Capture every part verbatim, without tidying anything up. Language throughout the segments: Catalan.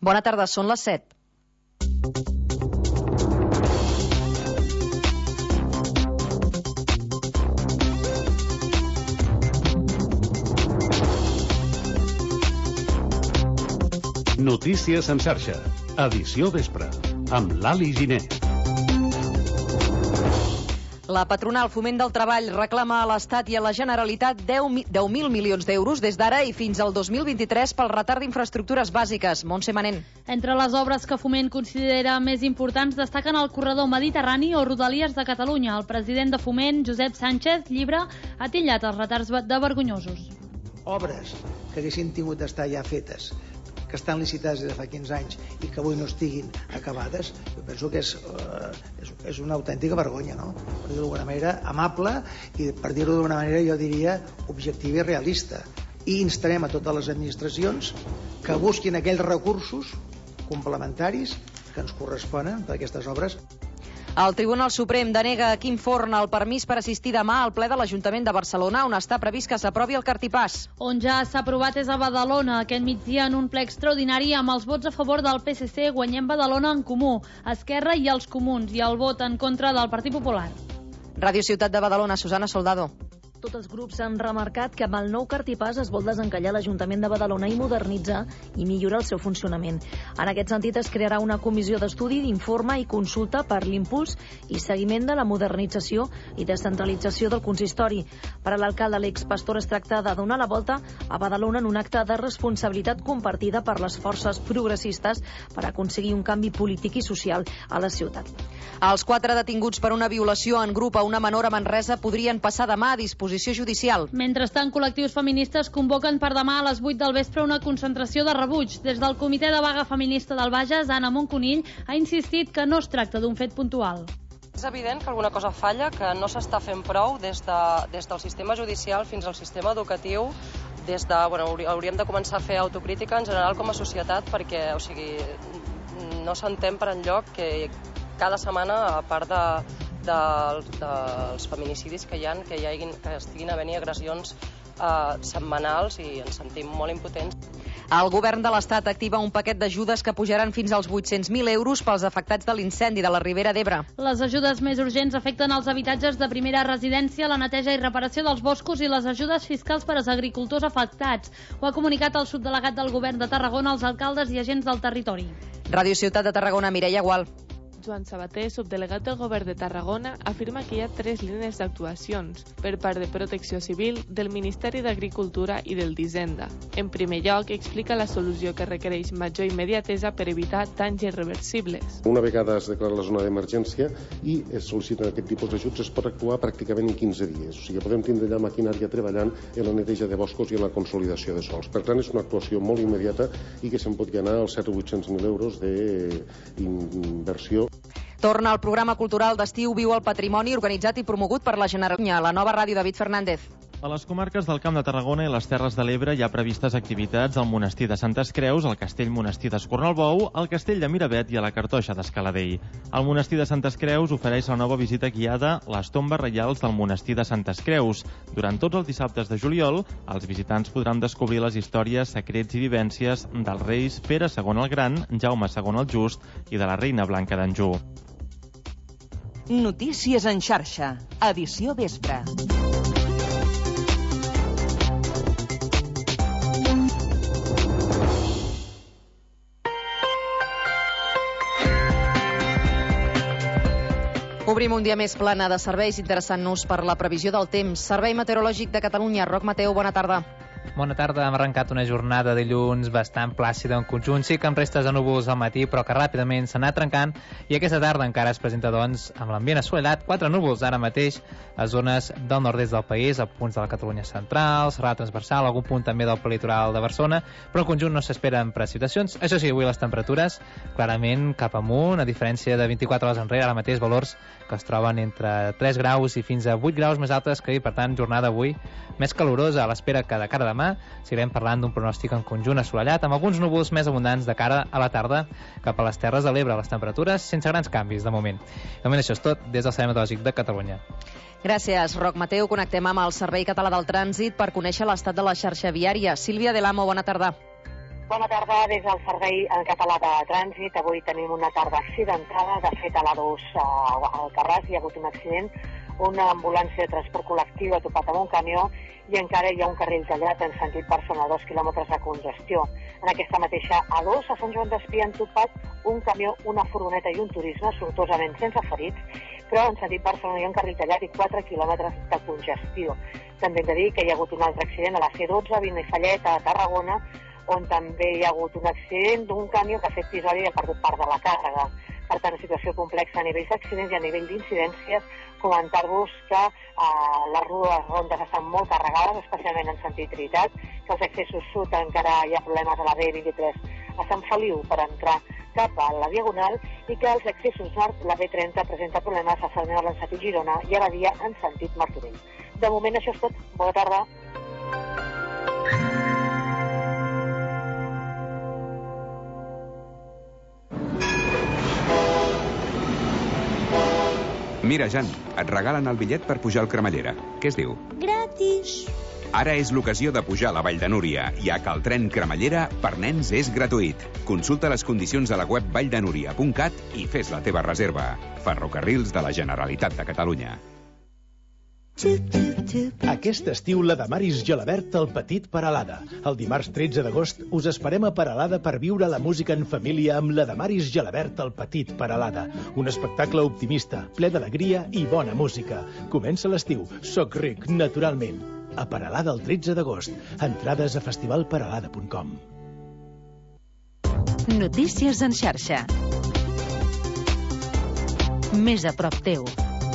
Bona tarda, són les set. Notícies en xarxa, edició vespre, amb l'Ali Giner. La patronal Foment del Treball reclama a l'Estat i a la Generalitat deu mil milions d'euros des d'ara i fins al dos mil vint-i-tres pel retard d'infraestructures bàsiques. Montse Manent. Entre les obres que Foment considera més importants destaquen el corredor mediterrani o Rodalies de Catalunya. El president de Foment, Josep Sánchez Llibre, ha titllat els retards de vergonyosos. Obres que haguessin tingut d'estar ja fetes, que estan licitades des de fa quinze anys i que avui no estiguin acabades, jo penso que és, uh, és, és una autèntica vergonya, no? Per dir-ho d'alguna manera, amable i, per dir-ho d'alguna manera, jo diria objectiva i realista. I instarem a totes les administracions que busquin aquells recursos complementaris que ens corresponen per aquestes obres. El Tribunal Suprem denega a Quim Forn el permís per assistir demà al ple de l'Ajuntament de Barcelona, on està previst que s'aprovi el cartipàs. On ja s'ha aprovat és a Badalona, aquest migdia en un ple extraordinari amb els vots a favor del P S C, Guanyem Badalona en Comú, Esquerra i els Comuns, i el vot en contra del Partit Popular. Ràdio Ciutat de Badalona, Susana Soldado. Tots els grups han remarcat que amb el nou cartipàs es vol desencallar l'Ajuntament de Badalona i modernitzar i millorar el seu funcionament. En aquest sentit es crearà una comissió d'estudi, d'informe i consulta per l'impuls i seguiment de la modernització i descentralització del consistori. Per a l'alcalde l'ex Pastor es tracta de donar la volta a Badalona en un acte de responsabilitat compartida per les forces progressistes per aconseguir un canvi polític i social a la ciutat. Els quatre detinguts per una violació en grup a una menor a Manresa podrien passar demà a disposició judicial. Mentrestant, col·lectius feministes convoquen per demà a les vuit del vespre una concentració de rebuig. Des del Comitè de Vaga Feminista del Bages, Anna Monconill ha insistit que no es tracta d'un fet puntual. És evident que alguna cosa falla, que no s'està fent prou des, de, des del sistema judicial fins al sistema educatiu. Des de, bueno, hauríem de començar a fer autocrítica en general com a societat, perquè o sigui, no s'entén per enlloc que cada setmana, a part de dels de, de feminicidis que hi ha, que, hi hagin, que estiguin havent agressions eh, setmanals, i ens sentim molt impotents. El govern de l'Estat activa un paquet d'ajudes que pujaran fins als vuit-cents mil euros pels afectats de l'incendi de la Ribera d'Ebre. Les ajudes més urgents afecten els habitatges de primera residència, la neteja i reparació dels boscos i les ajudes fiscals per als agricultors afectats. Ho ha comunicat el subdelegat del govern de Tarragona als alcaldes i agents del territori. Ràdio Ciutat de Tarragona, Mireia Gual. Joan Sabater, subdelegat del Govern de Tarragona, afirma que hi ha tres línies d'actuacions per part de Protecció Civil, del Ministeri d'Agricultura i del d'Hisenda. En primer lloc, explica la solució que requereix major immediatesa per evitar danys irreversibles. Una vegada es declara la zona d'emergència i es sol·liciten aquest tipus d'ajuts, es pot actuar pràcticament en quinze dies. O sigui, podem tindre ja maquinària treballant en la neteja de boscos i en la consolidació de sols. Per tant, és una actuació molt immediata i que se'n podria anar als set o vuit-cents mil euros d'inversió. Torna al programa cultural d'estiu Viu el Patrimoni, organitzat i promogut per la Generalitat. La nova ràdio, David Fernández. A les comarques del Camp de Tarragona i les Terres de l'Ebre hi ha previstes activitats al Monestir de Santes Creus, al Castell Monestir d'Escornalbou, al Castell de Miravet i a la Cartoixa d'Escaladell. El Monestir de Santes Creus ofereix la nova visita guiada Les tombes reials del Monestir de Santes Creus. Durant tots els dissabtes de juliol, els visitants podran descobrir les històries, secrets i vivències dels reis Pere segon el Gran, Jaume segon el Just i de la reina Blanca d'Anjou. Notícies en xarxa, edició vespre. Obrim un dia més plana de serveis, interessant-nos per la previsió del temps. Servei Meteorològic de Catalunya. Roc Mateu, bona tarda. Bona tarda, hem arrencat una jornada de dilluns bastant plàcida en conjunt, sí que amb restes de núvols al matí, però que ràpidament s'ha anat trencant, i aquesta tarda encara es presenta, doncs, amb l'ambient assolellat, quatre núvols ara mateix a zones del nord-est del país, a punts de la Catalunya central, serrada transversal, algun punt també del litoral de Barcelona, però en conjunt no s'esperen precipitacions. Això sí, avui les temperatures clarament cap amunt, a diferència de vint-i-quatre hores enrere, ara mateix valors que es troben entre tres graus i fins a vuit graus més altes que ahir, per tant, jornada avui més calorosa, a l'espera que de cara a demà seguirem parlant d'un pronòstic en conjunt assolellat, amb alguns núvols més abundants de cara a la tarda cap a les Terres de l'Ebre. Les temperatures sense grans canvis, de moment. De moment això és tot des del Servei Meteorològic de Catalunya. Gràcies, Roc Mateu. Connectem amb el Servei Català del Trànsit per conèixer l'estat de la xarxa viària. Sílvia Delamo, bona tarda. Bona tarda des del Servei Català de Trànsit. Avui tenim una tarda accidentada. De fet, a l'A dos a Alcarràs hi ha hagut un accident. Una ambulància de transport col·lectiu ha topat amb un camió i encara hi ha un carril tallat en sentit Barcelona, dos quilòmetres de congestió. En aquesta mateixa A dos, a Sant Joan d'Espí, han topat un camió, una furgoneta i un turisme, sortosament sense ferits, però en sentit Barcelona hi ha un carril tallat i quatre quilòmetres de congestió. També hem de dir que hi ha hagut un altre accident a la C dotze, a Benifallet, a Tarragona, on també hi ha hagut un accident d'un camió que ha fet episodi i ha perdut part de la càrrega. Per tant, situació complexa a nivell d'accidents i a nivell d'incidències. Comentar-vos que eh, les rondes estan molt carregades, especialment en sentit Trinitat, que els accessos sud encara hi ha problemes a la B vint-i-tres a Sant Feliu per entrar cap a la Diagonal i que els accessos nord, la B trenta, presenta problemes a Sant Feliu en sentit Girona i a la Via en sentit Martorell. De moment això és tot. Bona tarda. Mira, Jan, et regalen el bitllet per pujar al Cremallera. Què es diu? Gratis. Ara és l'ocasió de pujar a la Vall de Núria, ja que el tren Cremallera per nens és gratuït. Consulta les condicions a la web valldenuria punt cat i fes la teva reserva. Ferrocarrils de la Generalitat de Catalunya. Aquest estiu la Damaris Gelabert al Petit Peralada. El dimarts tretze d'agost us esperem a Peralada per viure la música en família amb la Damaris Gelabert al Petit Peralada. Un espectacle optimista, ple d'alegria i bona música. Comença l'estiu. Soc ric, naturalment. A Peralada el tretze d'agost. Entrades a festival peralada punt com. Notícies en xarxa. Més a prop teu.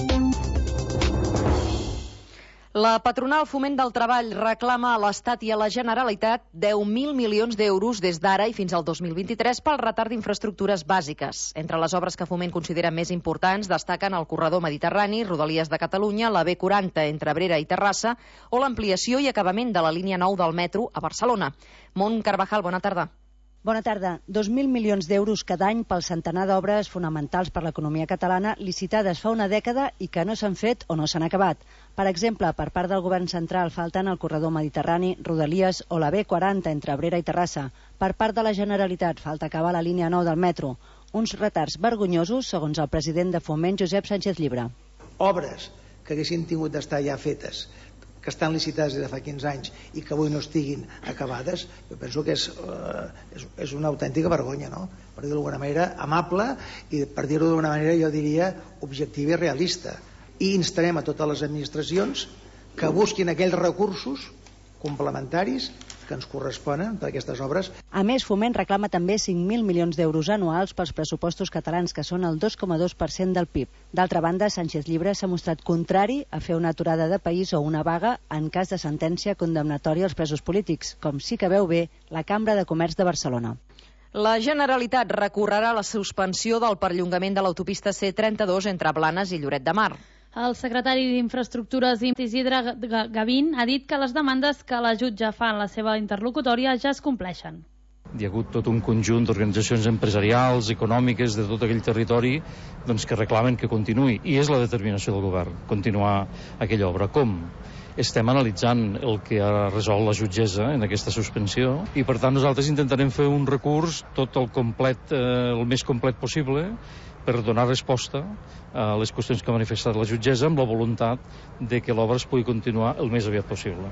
La patronal Foment del Treball reclama a l'Estat i a la Generalitat deu mil milions d'euros des d'ara i fins al dos mil vint-i-tres pel retard d'infraestructures bàsiques. Entre les obres que Foment considera més importants destaquen el corredor mediterrani, Rodalies de Catalunya, la B quaranta entre Abrera i Terrassa o l'ampliació i acabament de la línia nou del metro a Barcelona. Mont Carvajal, bona tarda. Bona tarda. dos mil milions d'euros cada any pel centenar d'obres fonamentals per l'economia catalana licitades fa una dècada i que no s'han fet o no s'han acabat. Per exemple, per part del govern central falten el corredor mediterrani, Rodalies o la B quaranta entre Abrera i Terrassa. Per part de la Generalitat falta acabar la línia nou del metro. Uns retards vergonyosos, segons el president de Foment, Josep Sánchez Llibre. Obres que haguessin tingut d'estar ja fetes, que estan licitades des de fa quinze anys i que avui no estiguin acabades, jo penso que és, eh, és, és una autèntica vergonya, no? Per dir-ho d'alguna manera amable i per dir-ho d'alguna manera jo diria objectiva i realista. I instarem a totes les administracions que busquin aquells recursos complementaris que ens corresponen per aquestes obres. A més, Foment reclama també cinc mil milions d'euros anuals pels pressupostos catalans, que són el dos coma dos per cent del P I B. D'altra banda, Sánchez Llibre s'ha mostrat contrari a fer una aturada de país o una vaga en cas de sentència condemnatòria als presos polítics, com sí que veu bé la Cambra de Comerç de Barcelona. La Generalitat recorrerà la suspensió del perllongament de l'autopista C trenta-dos entre Blanes i Lloret de Mar. El secretari d'Infraestructures, Isidre Gavín, ha dit que les demandes que la jutge fa en la seva interlocutòria ja es compleixen. Hi ha hagut tot un conjunt d'organitzacions empresarials, econòmiques, de tot aquell territori doncs, que reclamen que continuï. I és la determinació del govern, continuar aquella obra. Com? Estem analitzant el que ha resolt la jutgessa en aquesta suspensió i, per tant, nosaltres intentarem fer un recurs tot el complet, eh, el més complet possible per donar resposta a les qüestions que ha manifestat la jutgessa amb la voluntat de que l'obra es pugui continuar el més aviat possible.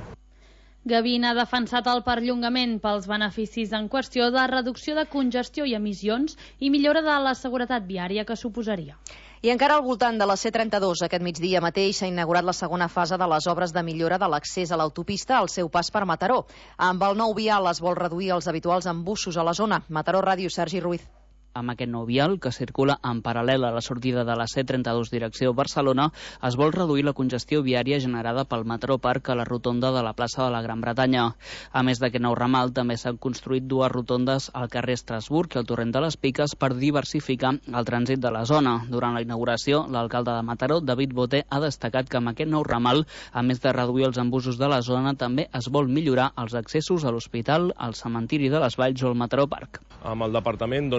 Gavín ha defensat el perllongament pels beneficis en qüestió de reducció de congestió i emissions i millora de la seguretat viària que suposaria. I encara al voltant de la C trenta-dos, aquest migdia mateix s'ha inaugurat la segona fase de les obres de millora de l'accés a l'autopista al seu pas per Mataró. Amb el nou vial es vol reduir els habituals embussos a la zona. Mataró Ràdio, Sergi Ruiz. Amb aquest nou vial, que circula en paral·lel a la sortida de la C trenta-dos direcció Barcelona, es vol reduir la congestió viària generada pel Mataró Parc a la rotonda de la plaça de la Gran Bretanya. A més d'aquest nou ramal, també s'han construït dues rotondes al carrer Estrasburg i al torrent de les Piques per diversificar el trànsit de la zona. Durant la inauguració, l'alcalde de Mataró, David Boté, ha destacat que amb aquest nou ramal, a més de reduir els embussos de la zona, també es vol millorar els accessos a l'hospital, al cementiri de les Valls o al Mataró Parc. Amb el departament doncs, vam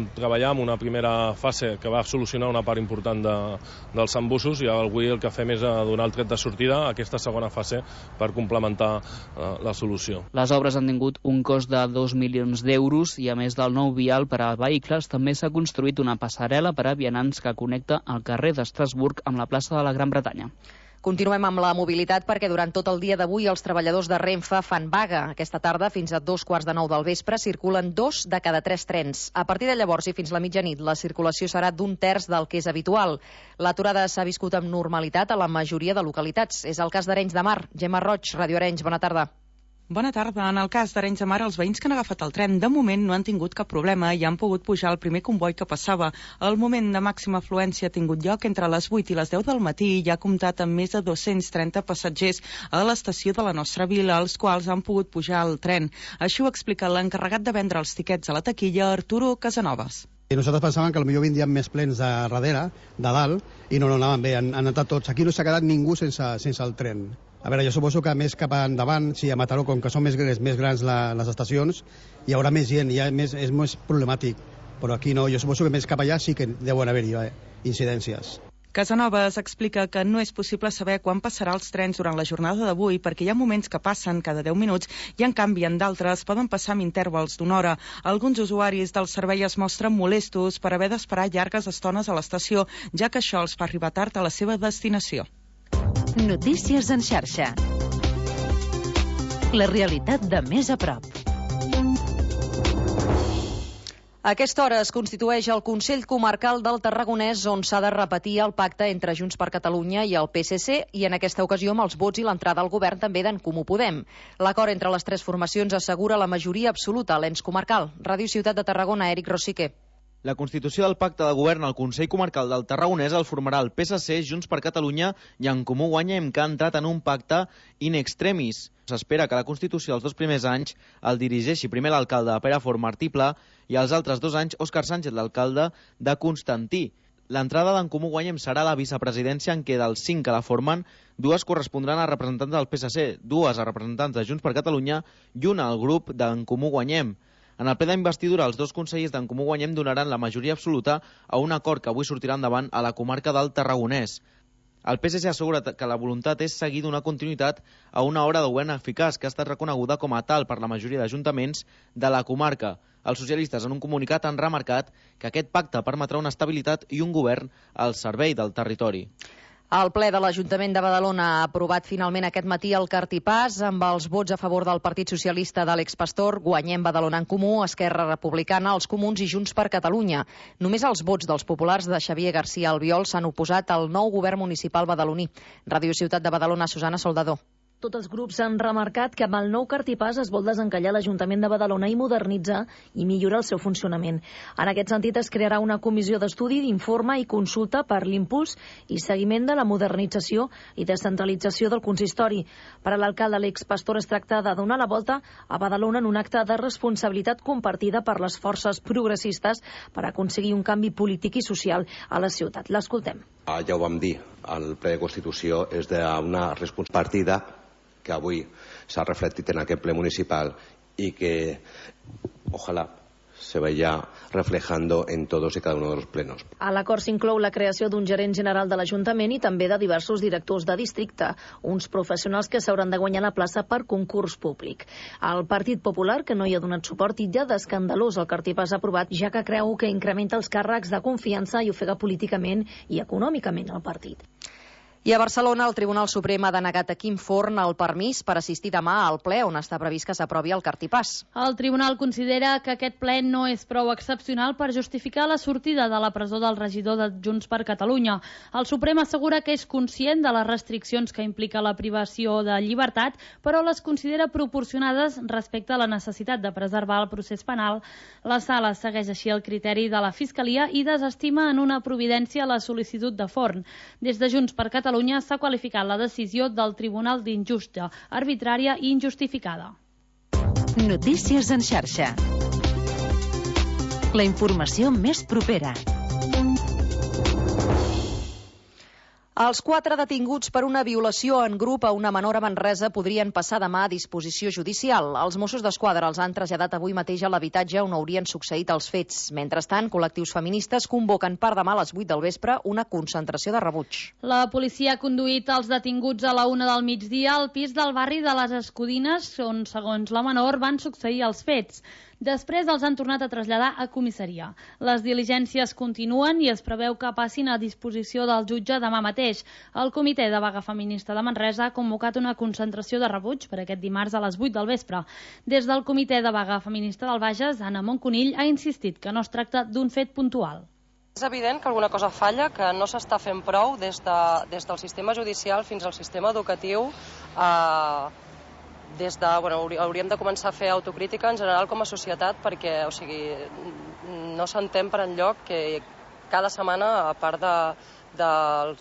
vam treballar en una primera fase que va solucionar una part important de, dels embussos, i avui el que fem és donar el tret de sortida a aquesta segona fase per complementar eh, la solució. Les obres han tingut un cost de dos milions d'euros i, a més del nou vial per a vehicles, també s'ha construït una passarel·la per a vianants que connecta el carrer d'Estrasburg amb la plaça de la Gran Bretanya. Continuem amb la mobilitat perquè durant tot el dia d'avui els treballadors de Renfe fan vaga. Aquesta tarda, fins a dos quarts de nou del vespre, circulen dos de cada tres trens. A partir de llavors i fins la mitjanit, la circulació serà d'un terç del que és habitual. L'aturada s'ha viscut amb normalitat a la majoria de localitats. És el cas d'Arenys de Mar. Gemma Roig, Ràdio Arenys, bona tarda. Bona tarda. En el cas d'Arenys de Mar, els veïns que han agafat el tren de moment no han tingut cap problema i han pogut pujar al primer comboi que passava. El moment de màxima afluència ha tingut lloc entre les vuit i les deu del matí i ja ha comptat amb més de dos-cents trenta passatgers a l'estació de la nostra vila, els quals han pogut pujar al tren. Això ho explica l'encarregat de vendre els tiquets a la taquilla, Arturo Casanovas. I nosaltres pensàvem que potser vindrien més plens de darrere, de dalt, i no, no anaven bé, han, han anat tots. Aquí no s'ha quedat ningú sense, sense el tren. A veure, jo suposo que més cap endavant, sí, a Mataró, com que són més, més grans la, les estacions, hi haurà més gent, ja més, és més problemàtic. Però aquí no, jo suposo que més cap allà sí que deuen haver-hi eh, incidències. Casanovas explica que no és possible saber quan passarà els trens durant la jornada d'avui perquè hi ha moments que passen cada deu minuts i en canvi en d'altres poden passar amb intervals d'una hora. Alguns usuaris del servei es mostren molestos per haver d'esperar llargues estones a l'estació, ja que això els fa arribar tard a la seva destinació. Notícies en xarxa. La realitat de més a prop. A aquesta hora es constitueix el Consell Comarcal del Tarragonès, on s'ha de repetir el pacte entre Junts per Catalunya i el P S C, i en aquesta ocasió amb els vots i l'entrada al govern també d'en Comú Podem. L'acord entre les tres formacions assegura la majoria absoluta a l'ens comarcal. Ràdio Ciutat de Tarragona, Eric Rosique. La constitució del pacte de govern al Consell Comarcal del Tarragonès el formarà el P S C, Junts per Catalunya i en Comú Guanyem, que ha entrat en un pacte in extremis. S'espera que la Constitució els dos primers anys el dirigeixi primer l'alcalde de Perafort, Martí Pla, i els altres dos anys Òscar Sánchez, l'alcalde de Constantí. L'entrada d'en Comú Guanyem serà la vicepresidència, en què dels cinc que la formen, dues correspondran a representants del P S C, dues a representants de Junts per Catalunya i una al grup d'en Comú Guanyem. En el ple d'investidura, els dos consellers d'en Comú Guanyem donaran la majoria absoluta a un acord que avui sortirà endavant a la comarca del Tarragonès. El P S C assegura que la voluntat és seguir d'una continuïtat a una obra de govern eficaç que ha estat reconeguda com a tal per la majoria d'ajuntaments de la comarca. Els socialistes, en un comunicat, han remarcat que aquest pacte permetrà una estabilitat i un govern al servei del territori. El ple de l'Ajuntament de Badalona ha aprovat finalment aquest matí el cartipàs amb els vots a favor del Partit Socialista d'Àlex Pastor, Guanyem Badalona en Comú, Esquerra Republicana, els Comuns i Junts per Catalunya. Només els vots dels populars de Xavier García Albiol s'han oposat al nou govern municipal badaloní. Ràdio Ciutat de Badalona, Susana Soldador. Tots els grups han remarcat que amb el nou cartipàs es vol desencallar l'Ajuntament de Badalona i modernitzar i millorar el seu funcionament. En aquest sentit, es crearà una comissió d'estudi, d'informe i consulta per l'impuls i seguiment de la modernització i descentralització del consistori. Per a l'alcalde Àlex Pastor es tracta de donar la volta a Badalona en un acte de responsabilitat compartida per les forces progressistes per aconseguir un canvi polític i social a la ciutat. L'escoltem. Ah, ja ho vam dir, el ple de Constitució és d'una responsabilitat partida que avui s'ha reflectit en aquest ple municipal y que ojalá se vaya reflejando en todos y cada uno de los plenos. A l'acord s'inclou la creació d'un gerent general de l'Ajuntament i també de diversos directors de districte, uns professionals que s'hauran de guanyar la plaça per concurs públic. El Partit Popular, que no hi ha donat suport, titlla d'escandalós el cartipàs aprovat, ja que creu que incrementa els càrrecs de confiança i ofega políticament i econòmicament el partit. I a Barcelona, el Tribunal Suprem ha denegat a Quim Forn el permís per assistir demà al ple on està previst que s'aprovi el cartipàs. El tribunal considera que aquest ple no és prou excepcional per justificar la sortida de la presó del regidor de Junts per Catalunya. El Suprem assegura que és conscient de les restriccions que implica la privació de llibertat, però les considera proporcionades respecte a la necessitat de preservar el procés penal. La sala segueix així el criteri de la Fiscalia i desestima en una providència la sol·licitud de Forn. Des de Junts per Catalunya Catalunya s'ha qualificat la decisió del Tribunal d'injusta, arbitrària i injustificada. Notícies en xarxa. La informació més propera. Els quatre detinguts per una violació en grup a una menor a Manresa podrien passar demà a disposició judicial. Els Mossos d'Esquadra els han traslladat avui mateix a l'habitatge on haurien succeït els fets. Mentrestant, col·lectius feministes convoquen per demà a les vuit del vespre una concentració de rebuig. La policia ha conduït els detinguts a la una del migdia al pis del barri de les Escudines, on, segons la menor, van succeir els fets. Després els han tornat a traslladar a comissaria. Les diligències continuen i es preveu que passin a disposició del jutge demà mateix. El Comitè de Vaga Feminista de Manresa ha convocat una concentració de rebuig per aquest dimarts a les vuit del vespre. Des del Comitè de Vaga Feminista del Bages, Anna Monconill ha insistit que no es tracta d'un fet puntual. És evident que alguna cosa falla, que no s'està fent prou des, de, des del sistema judicial fins al sistema educatiu. Eh, des de, bueno, hauríem de començar a fer autocrítica en general com a societat perquè, o sigui, no s'entén per enlloc que cada setmana, a part de, de,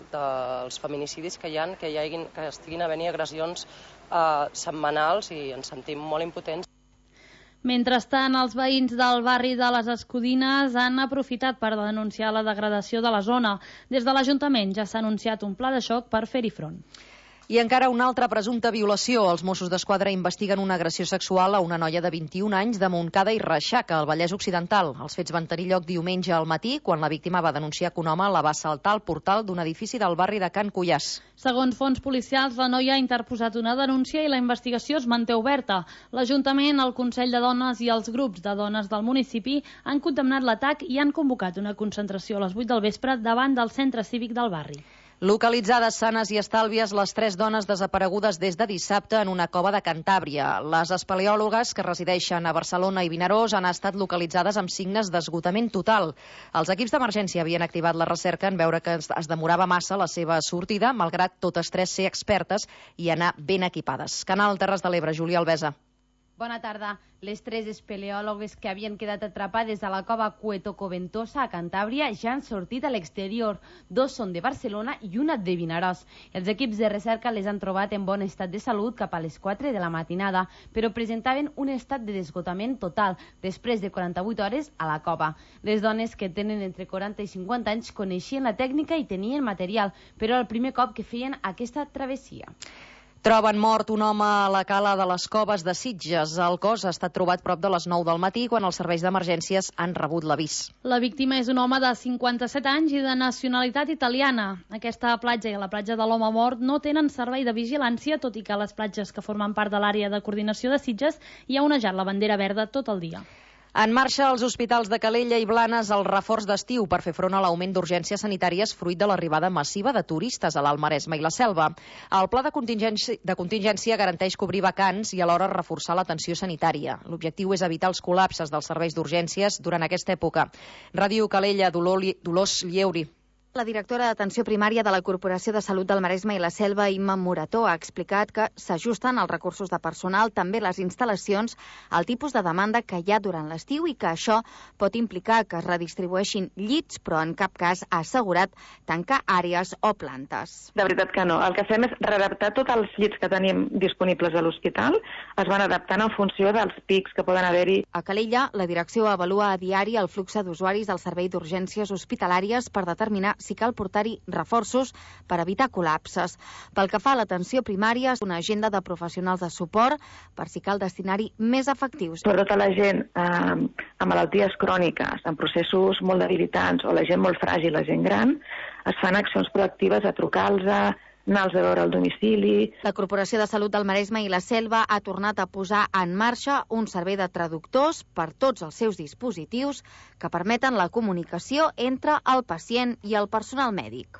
dels feminicidis que hi ha, que, hi hagin, que estiguin havent-hi agressions eh, setmanals i ens sentim molt impotents. Mentrestant, els veïns del barri de les Escudines han aprofitat per denunciar la degradació de la zona. Des de l'Ajuntament ja s'ha anunciat un pla de xoc per fer-hi front. I encara una altra presumpta violació. Els Mossos d'Esquadra investiguen una agressió sexual a una noia de vint-i-un anys de Montcada i Reixac, al Vallès Occidental. Els fets van tenir lloc diumenge al matí, quan la víctima va denunciar que un home la va saltar al portal d'un edifici del barri de Can Cullàs. Segons fons policials, la noia ha interposat una denúncia i la investigació es manté oberta. L'Ajuntament, el Consell de Dones i els grups de dones del municipi han condemnat l'atac i han convocat una concentració a les vuit del vespre davant del centre cívic del barri. Localitzades sanes i estàlvies les tres dones desaparegudes des de dissabte en una cova de Cantàbria. Les espeleòlogues que resideixen a Barcelona i Vinaròs han estat localitzades amb signes d'esgotament total. Els equips d'emergència havien activat la recerca en veure que es demorava massa la seva sortida, malgrat totes tres ser expertes i anar ben equipades. Canal Terres de l'Ebre, Júlia Albesa. Bona tarda. Les tres espeleòlogues que havien quedat atrapades a la cova Cueto-Coventosa a Cantàbria ja han sortit a l'exterior. Dos són de Barcelona i una de Vinaròs. Els equips de recerca les han trobat en bon estat de salut cap a les quatre de la matinada, però presentaven un estat de desgotament total després de quaranta-vuit hores a la cova. Les dones, que tenen entre quaranta i cinquanta anys, coneixien la tècnica i tenien material, però era el primer cop que feien aquesta travessia. Troben mort un home a la cala de les Coves de Sitges. El cos ha estat trobat prop de les nou del matí, quan els serveis d'emergències han rebut l'avís. La víctima és un home de cinquanta-set anys i de nacionalitat italiana. Aquesta platja i la platja de l'home mort no tenen servei de vigilància, tot i que a les platges que formen part de l'àrea de coordinació de Sitges hi ha onejat la bandera verda tot el dia. En marxa als hospitals de Calella i Blanes el reforç d'estiu per fer front a l'augment d'urgències sanitàries fruit de l'arribada massiva de turistes a l'Alt Maresme i la Selva. El pla de contingència, de contingència garanteix cobrir vacants i alhora reforçar l'atenció sanitària. L'objectiu és evitar els col·lapses dels serveis d'urgències durant aquesta època. Ràdio Calella, Dolors Lleuri. La directora d'Atenció Primària de la Corporació de Salut del Maresme i la Selva, Imma Morató, ha explicat que s'ajusten els recursos de personal, també les instal·lacions, al tipus de demanda que hi ha durant l'estiu i que això pot implicar que es redistribueixin llits, però en cap cas ha assegurat tancar àrees o plantes. De veritat que no. El que fem és readaptar tots els llits que tenim disponibles a l'hospital, es van adaptant en funció dels pics que poden haver-hi. A Calella, la direcció avalua a diari el flux d'usuaris del servei d'urgències hospitalàries per determinar si cal portar-hi reforços per evitar col·lapses. Pel que fa a l'atenció primària, una agenda de professionals de suport per si cal destinar-hi més efectius. Sobretot a la gent eh, amb malalties cròniques, en processos molt debilitants o la gent molt fràgil, la gent gran, es fan accions proactives a trucar-los, anar-los a veure al domicili. La Corporació de Salut del Maresme i la Selva ha tornat a posar en marxa un servei de traductors per tots els seus dispositius que permeten la comunicació entre el pacient i el personal mèdic.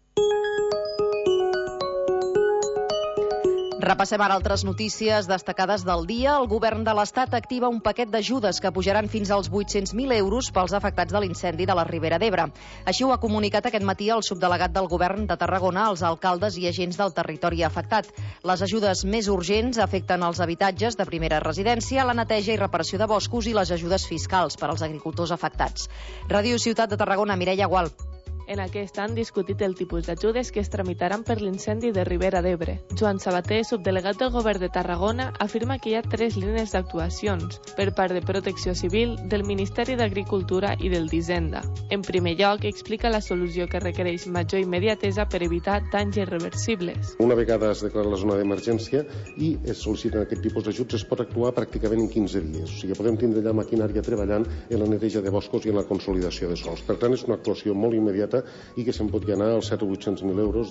Repassem ara altres notícies destacades del dia. El govern de l'Estat activa un paquet d'ajudes que pujaran fins als vuit-cents mil euros pels afectats de l'incendi de la Ribera d'Ebre. Així ho ha comunicat aquest matí el subdelegat del govern de Tarragona als alcaldes i agents del territori afectat. Les ajudes més urgents afecten els habitatges de primera residència, la neteja i reparació de boscos i les ajudes fiscals per als agricultors afectats. Ràdio Ciutat de Tarragona, Mireia Gual. En aquest han discutit el tipus d'ajudes que es tramitaran per l'incendi de Ribera d'Ebre. Joan Sabater, subdelegat del Govern de Tarragona, afirma que hi ha tres línies d'actuacions per part de Protecció Civil, del Ministeri d'Agricultura i del d'Hisenda. En primer lloc, explica la solució que requereix major immediatesa per evitar danys irreversibles. Una vegada es declara la zona d'emergència i es sol·liciten aquest tipus d'ajuts, es pot actuar pràcticament en quinze dies. O sigui, podem tindre ja maquinària treballant en la neteja de boscos i en la consolidació de sols. Per tant, és una actuació molt immediata i que se'n pot anar als set o vuit-cents mil euros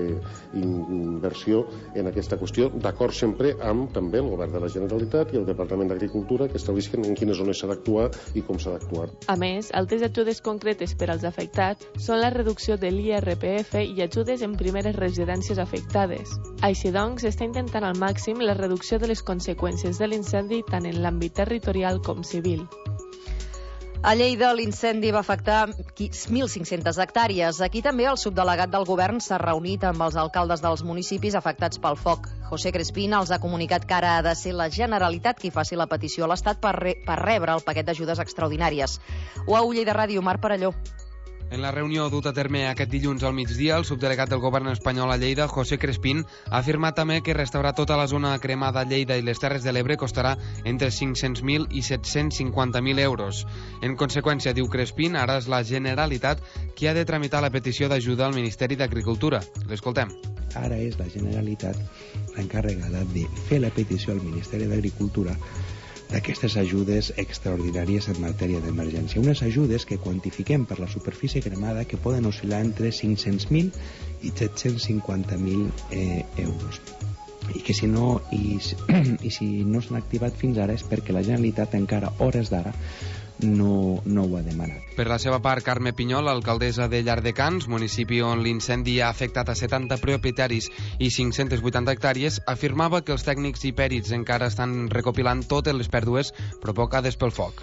d'inversió en aquesta qüestió, d'acord sempre amb també el Govern de la Generalitat i el Departament d'Agricultura, que establisquen en quines zones s'ha d'actuar i com s'ha d'actuar. A més, altres ajudes concretes per als afectats són la reducció de l'I R P F i ajudes en primeres residències afectades. Així doncs, s'està intentant al màxim la reducció de les conseqüències de l'incendi tant en l'àmbit territorial com civil. A Lleida, l'incendi va afectar mil cinc-centes hectàrees. Aquí també el subdelegat del govern s'ha reunit amb els alcaldes dels municipis afectats pel foc. José Crespín els ha comunicat que ara ha de ser la Generalitat qui faci la petició a l'Estat per, re per rebre el paquet d'ajudes extraordinàries. U A U Lleida Ràdio, Marc Parelló. En la reunió dut a terme aquest dilluns al migdia, el subdelegat del govern espanyol a Lleida, José Crespín, ha afirmat també que restaurar tota la zona cremada a Lleida i les Terres de l'Ebre costarà entre cinc-cents mil i set-cents cinquanta mil euros. En conseqüència, diu Crespín, ara és la Generalitat qui ha de tramitar la petició d'ajuda al Ministeri d'Agricultura. L'escoltem. Ara és la Generalitat l'encarregada de fer la petició al Ministeri d'Agricultura d'aquestes ajudes extraordinàries en matèria d'emergència. Unes ajudes que quantifiquem per la superfície cremada que poden oscil·lar entre cinc-cents mil i set-cents cinquanta mil eh, euros. I que si no, i, i si no s'han activat fins ara és perquè la Generalitat encara, hores d'ara, no, no ho ha demanat. Per la seva part, Carme Pinyol, alcaldessa de Llardecans, municipi on l'incendi ha afectat a setanta propietaris i cinc-centes vuitanta hectàrees, afirmava que els tècnics i pèrits encara estan recopilant totes les pèrdues provocades pel foc.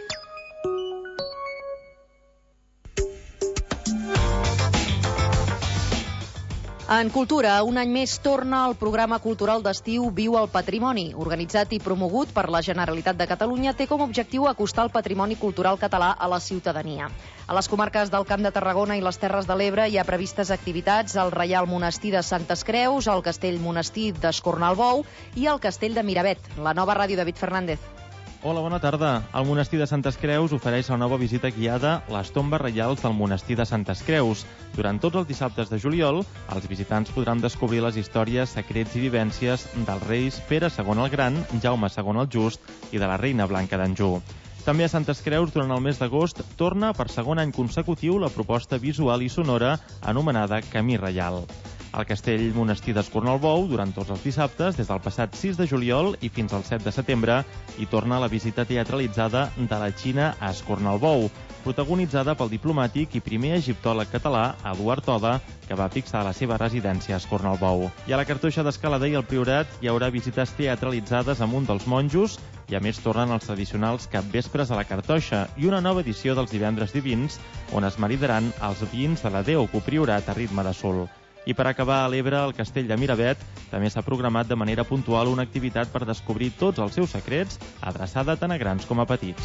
En cultura, un any més torna el programa cultural d'estiu Viu el Patrimoni. Organitzat i promogut per la Generalitat de Catalunya, té com a objectiu acostar el patrimoni cultural català a la ciutadania. A les comarques del Camp de Tarragona i les Terres de l'Ebre hi ha previstes activitats al Reial Monestir de Santes Creus, al Castell Monestir d'Escornalbou i al Castell de Miravet. La nova ràdio, David Fernández. Hola, bona tarda. El Monestir de Santes Creus ofereix la nova visita guiada Les tombes reials del Monestir de Santes Creus. Durant tots els dissabtes de juliol, els visitants podran descobrir les històries, secrets i vivències dels reis Pere segon el Gran, Jaume segon el Just i de la reina Blanca d'Anjou. També a Santes Creus, durant el mes d'agost, torna per segon any consecutiu la proposta visual i sonora anomenada Camí Reial. Al Castell Monestir d'Escornalbou, durant tots els dissabtes, des del passat sis de juliol i fins al set de setembre, hi torna la visita teatralitzada de la Xina a Escornalbou, protagonitzada pel diplomàtic i primer egiptòleg català Eduard Toda, que va fixar la seva residència a Escornalbou. I a la Cartoixa d'Escalada i el Priorat hi haurà visites teatralitzades amb un dels monjos, i a més tornen els tradicionals capvespres a la Cartoixa i una nova edició dels divendres divins, on es maridaran els vins de la Déoco Priorat a ritme de sol. I per acabar, a l'Ebre, al Castell de Miravet, també s'ha programat de manera puntual una activitat per descobrir tots els seus secrets, adreçada tant a grans com a petits.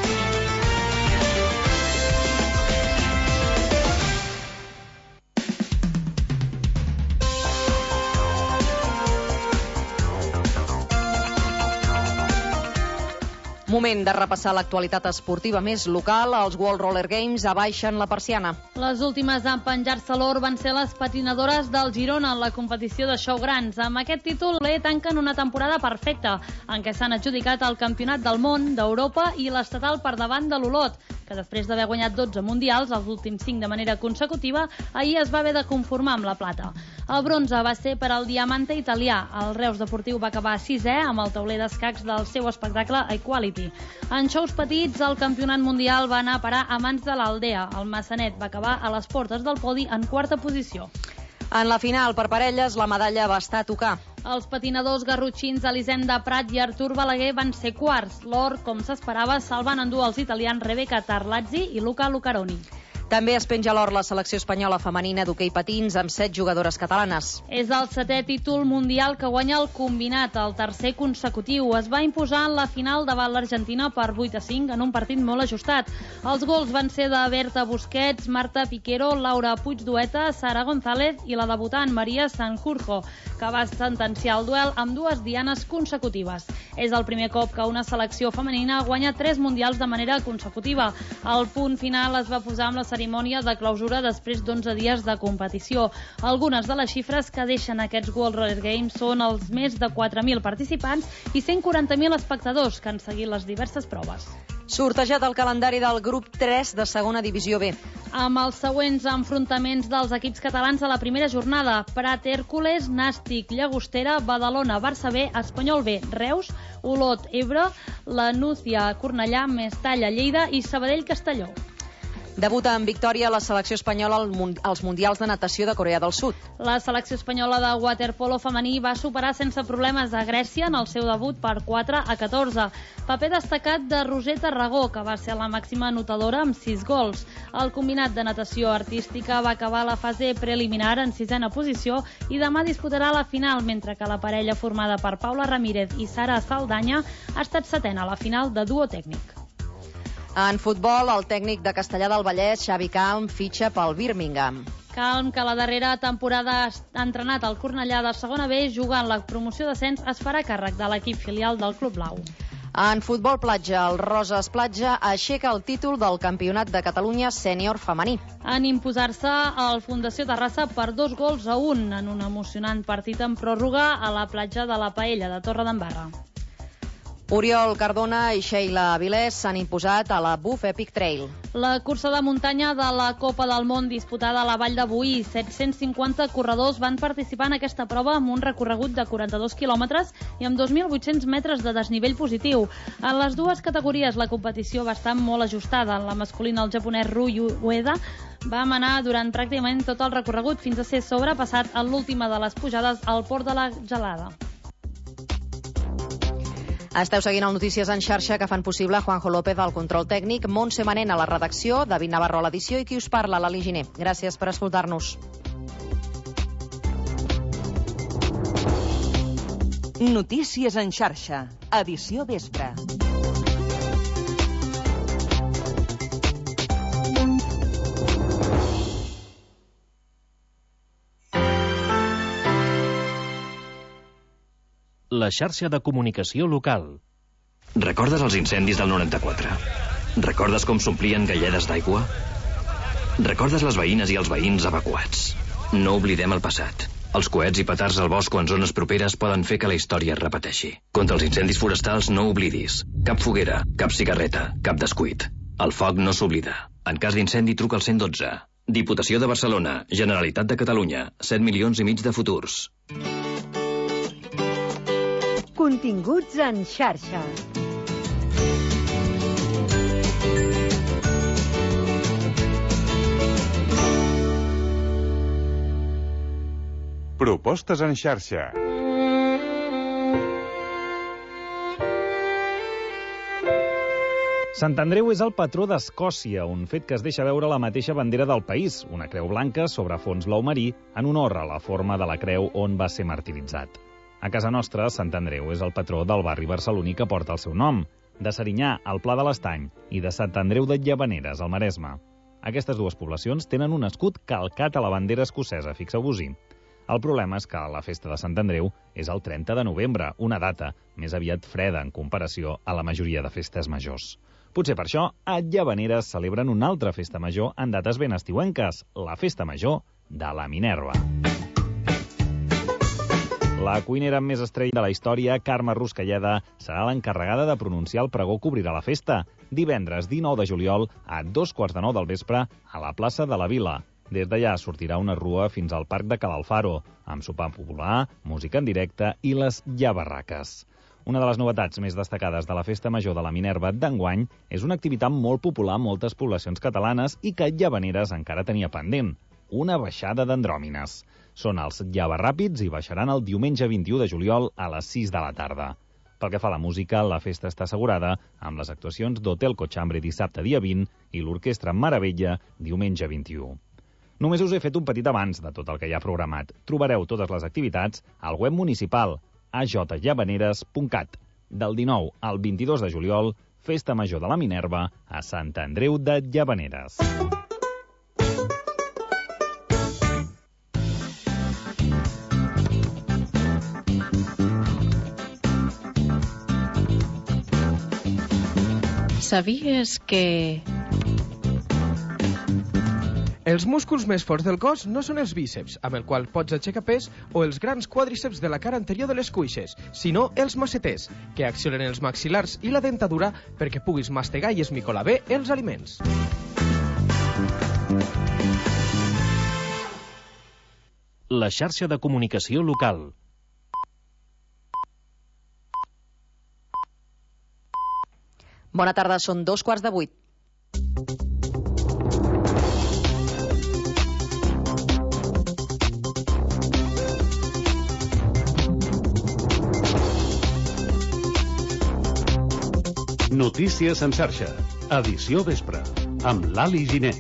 Moment de repassar l'actualitat esportiva més local. Els World Roller Games abaixen la persiana. Les últimes en penjar-se l'or van ser les patinadores del Girona en la competició de showgrans. Amb aquest títol, l'E tanquen una temporada perfecta, en què s'han adjudicat el Campionat del Món, d'Europa i l'estatal per davant de l'Olot, que després d'haver guanyat dotze mundials, els últims cinc de manera consecutiva, ahir es va haver de conformar amb la plata. El bronze va ser per al Diamante italià. El Reus Deportiu va acabar sisè amb el tauler d'escacs del seu espectacle Equality. En xous petits, el campionat mundial va anar a parar a mans de l'Aldea. El Massanet va acabar a les portes del podi en quarta posició. En la final, per parelles, la medalla va estar a tocar. Els patinadors garrotxins Elisenda Prat i Artur Balaguer van ser quarts. L'or, com s'esperava, se'l van endur els italians Rebecca Tarlazzi i Luca Lucaroni. També es penja a l'or la selecció espanyola femenina d'hoquei patins amb set jugadores catalanes. És el setè títol mundial que guanya el combinat, el tercer consecutiu. Es va imposar en la final davant l'Argentina per vuit a cinc en un partit molt ajustat. Els gols van ser de Berta Busquets, Marta Piquero, Laura Puigdueta, Sara González i la debutant Maria Sanjurjo, que va sentenciar el duel amb dues dianes consecutives. És el primer cop que una selecció femenina guanya tres mundials de manera consecutiva. El punt final es va posar amb la cerimònia de clausura després d'onze dies de competició. Algunes de les xifres que deixen aquests World Roller Games són els més de quatre mil participants i cent quaranta mil espectadors que han seguit les diverses proves. Sortejat el calendari del grup tres de segona divisió B. Amb els següents enfrontaments dels equips catalans a la primera jornada: Prat, Hèrcules, Nàstic, Llagostera, Badalona, Barça B, Espanyol B, Reus, Olot, Ebre, la Núcia, Cornellà, Mestalla, Lleida i Sabadell, Castelló. Debuta en victòria la selecció espanyola als Mundials de Natació de Corea del Sud. La selecció espanyola de waterpolo femení va superar sense problemes a Grècia en el seu debut per quatre a catorze. Paper destacat de Roser Tarragó, que va ser la màxima anotadora amb sis gols. El combinat de natació artística va acabar la fase preliminar en sisena posició i demà disputarà la final, mentre que la parella formada per Paula Ramírez i Sara Saldanya ha estat setena a la final de duo tècnic. En futbol, el tècnic de Castellar del Vallès, Xavi Calm, fitxa pel Birmingham. Calm, que la darrera temporada ha entrenat al Cornellà de segona B, jugant la promoció d'ascens, es farà càrrec de l'equip filial del Club Blau. En futbol platja, el Roses Platja aixeca el títol del Campionat de Catalunya sènior femení. En imposar-se al Fundació Terrassa per dos gols a un en un emocionant partit en pròrroga a la platja de la Paella de Torredembarra. Oriol Cardona i Sheila Avilés s'han imposat a la Buff Epic Trail. La cursa de muntanya de la Copa del Món disputada a la Vall de Boí. set-cents cinquanta corredors van participar en aquesta prova amb un recorregut de quaranta-dos quilòmetres i amb dos mil vuit-cents metres de desnivell positiu. En les dues categories la competició va estar molt ajustada. En la masculina el japonès Rui Ueda va manar durant pràcticament tot el recorregut fins a ser sobrepassat en l'última de les pujades al Port de la Gelada. Esteu seguint el Notícies en xarxa, que fan possible Juanjo López al control tècnic, Montse Manent a la redacció, David Navarro a l'edició i qui us parla, Lali Giner. Gràcies per escoltar-nos. Notícies en xarxa, edició vespre. La xarxa de comunicació local. Recordes els incendis del noranta-quatre? Recordes com s'omplien galledes d'aigua? Recordes les veïnes i els veïns evacuats? No oblidem el passat. Els coets i petards al bosc o en zones properes poden fer que la història es repeteixi. Contra els incendis forestals no oblidis. Cap foguera, cap cigarreta, cap descuit. El foc no s'oblida. En cas d'incendi, truca al cent dotze. Diputació de Barcelona, Generalitat de Catalunya, set milions i mig de futurs. Continguts en xarxa. Propostes en xarxa. Sant Andreu és el patró d'Escòcia, un fet que es deixa veure la mateixa bandera del país, una creu blanca sobre fons blau marí, en honor a la forma de la creu on va ser martiritzat. A casa nostra, Sant Andreu és el patró del barri barceloní que porta el seu nom, de Serinyà, al Pla de l'Estany, i de Sant Andreu de Llavaneres, al Maresme. Aquestes dues poblacions tenen un escut calcat a la bandera escocesa, fixeu-vos-hi. El problema és que la festa de Sant Andreu és el trenta de novembre, una data més aviat freda en comparació a la majoria de festes majors. Potser per això, a Llavaneres celebren una altra festa major en dates ben estiuenques, la festa major de la Minerva. La cuinera amb més estrella de la història, Carme Ruscalleda, serà l'encarregada de pronunciar el pregó que obrirà la festa, divendres dinou de juliol a dos quarts de nou del vespre a la plaça de la Vila. Des d'allà sortirà una rua fins al Parc de Calalfaro, amb sopar popular, música en directe i les llavarraques. Una de les novetats més destacades de la Festa Major de la Minerva d'enguany és una activitat molt popular en moltes poblacions catalanes i que Llavaneres encara tenia pendent, una baixada d'andròmines. Són els llavarràpids i baixaran el diumenge vint-i-u de juliol a les sis de la tarda. Pel que fa a la música, la festa està assegurada amb les actuacions d'Hotel Cochambre dissabte dia vint i l'Orquestra Maravella diumenge vint-i-u. Només us he fet un petit avanç de tot el que hi ha programat. Trobareu totes les activitats al web municipal a j llavaneres punt cat. Del dinou al vint-i-dos de juliol, Festa Major de la Minerva a Sant Andreu de Llavaneres. Sabies que... Els músculs més forts del cos no són els bíceps, amb el qual pots aixecar pes, o els grans quàdriceps de la cara anterior de les cuixes, sinó els maceters, que accionen els maxil·lars i la dentadura perquè puguis mastegar i esmicolar bé els aliments. La xarxa de comunicació local. Bona tarda, són dos quarts de vuit. Notícies en xarxa, edició vespre, amb l'Ali Giner.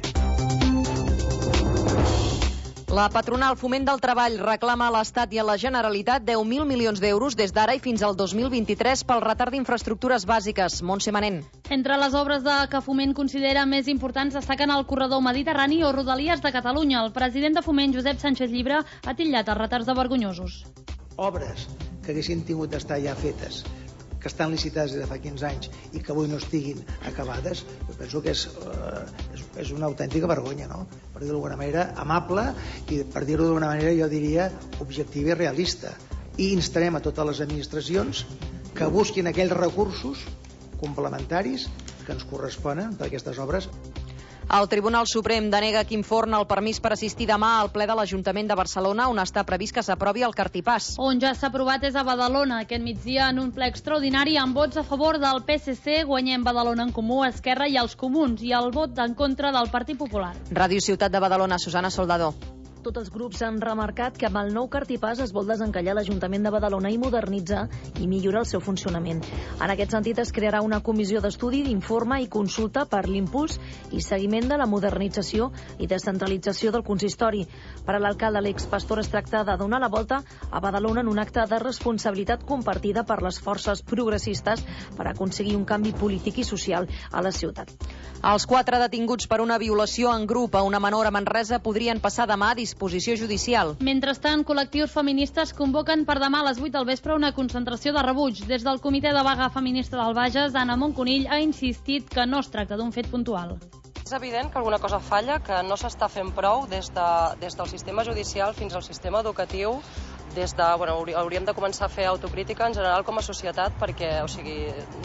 La patronal Foment del Treball reclama a l'Estat i a la Generalitat deu mil milions d'euros des d'ara i fins al dos mil vint-i-tres pel retard d'infraestructures bàsiques. Montse Manent. Entre les obres de que Foment considera més importants destaquen el corredor mediterrani o Rodalies de Catalunya. El president de Foment, Josep Sánchez Llibre, ha titllat els retards de vergonyosos. Obres que haguessin tingut d'estar ja fetes, que estan licitades des de fa quinze anys i que avui no estiguin acabades, jo penso que és, uh, és, és una autèntica vergonya, no? Per dir-ho d'alguna manera amable i, per dir-ho d'alguna manera, jo diria objectiva i realista. I instarem a totes les administracions que busquin aquells recursos complementaris que ens corresponen per aquestes obres. El Tribunal Suprem denega a Quim Forn el permís per assistir demà al ple de l'Ajuntament de Barcelona, on està previst que s'aprovi el cartipàs. On ja s'ha aprovat és a Badalona, aquest migdia en un ple extraordinari amb vots a favor del P S C, Guanyem Badalona en Comú, Esquerra i els Comuns, i el vot en contra del Partit Popular. Ràdio Ciutat de Badalona, Susana Soldador. Tots els grups han remarcat que amb el nou cartipàs es vol desencallar l'Ajuntament de Badalona i modernitzar i millorar el seu funcionament. En aquest sentit, es crearà una comissió d'estudi, d'informe i consulta per l'impuls i seguiment de la modernització i descentralització del consistori. Per a l'alcalde, l'expastor, es tracta de donar la volta a Badalona en un acte de responsabilitat compartida per les forces progressistes per aconseguir un canvi polític i social a la ciutat. Els quatre detinguts per una violació en grup a una menor a Manresa podrien passar demà a disposició judicial. Mentrestant, col·lectius feministes convoquen per demà a les vuit del vespre una concentració de rebuig. Des del Comitè de Vaga Feminista del Bages, Anna Monconill ha insistit que no es tracta d'un fet puntual. És evident que alguna cosa falla, que no s'està fent prou des, de, des del sistema judicial fins al sistema educatiu. Des de, bueno, hauríem de començar a fer autocrítica en general com a societat, perquè o sigui,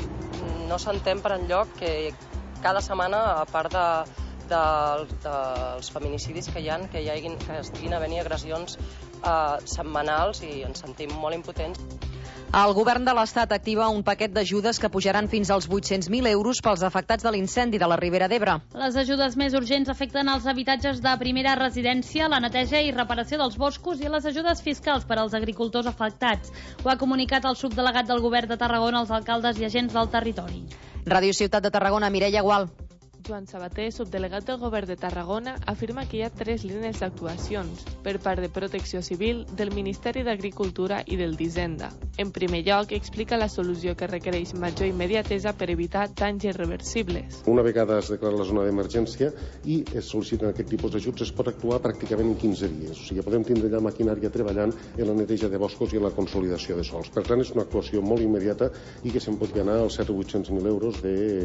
no s'entén per enlloc que cada setmana, a part de, de, dels feminicidis que hi ha, que hi hagin, que estiguin a venir agressions eh, setmanals, i ens sentim molt impotents. El govern de l'Estat activa un paquet d'ajudes que pujaran fins als vuit-cents mil euros pels afectats de l'incendi de la Ribera d'Ebre. Les ajudes més urgents afecten els habitatges de primera residència, la neteja i reparació dels boscos i les ajudes fiscals per als agricultors afectats. Ho ha comunicat el subdelegat del govern de Tarragona als alcaldes i agents del territori. Ràdio Ciutat de Tarragona, Mireia Gual. Joan Sabater, subdelegat del govern de Tarragona, afirma que hi ha tres línies d'actuacions per part de Protecció Civil, del Ministeri d'Agricultura i del d'Hisenda. En primer lloc, explica la solució que requereix major immediatesa per evitar danys irreversibles. Una vegada es declara la zona d'emergència i es sol·liciten aquest tipus d'ajuts, es pot actuar pràcticament en quinze dies. O sigui, podem tindre ja maquinària treballant en la neteja de boscos i en la consolidació de sols. Per tant, és una actuació molt immediata i que se'n pot anar als set o vuit-cents mil euros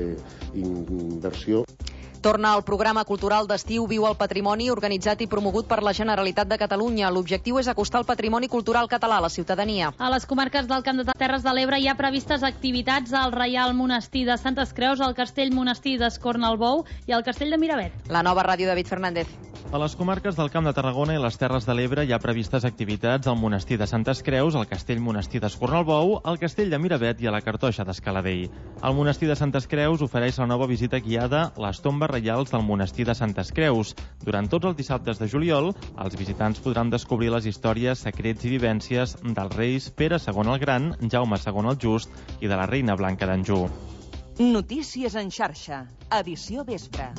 d'inversió. Torna al programa cultural d'estiu Viu el Patrimoni, organitzat i promogut per la Generalitat de Catalunya. L'objectiu és acostar el patrimoni cultural català a la ciutadania. A les comarques del Camp de Terres de l'Ebre hi ha previstes activitats al Reial Monestir de Santes Creus, al Castell Monestir d'Escornalbou i al Castell de Miravet. La nova ràdio, David Fernández. A les comarques del Camp de Tarragona i les Terres de l'Ebre hi ha previstes activitats al Monestir de Santes Creus, al Castell Monestir d'Escornalbou, al Castell de Miravet i a la Cartoixa d'Escaladell. El Monestir de Santes Creus ofereix la nova visita guiada Les tombes reials del Monestir de Santes Creus. Durant tots els dissabtes de juliol, els visitants podran descobrir les històries, secrets i vivències dels reis Pere segon el Gran, Jaume segon el Just i de la reina Blanca d'Anjou. Notícies en xarxa. Edició vespre.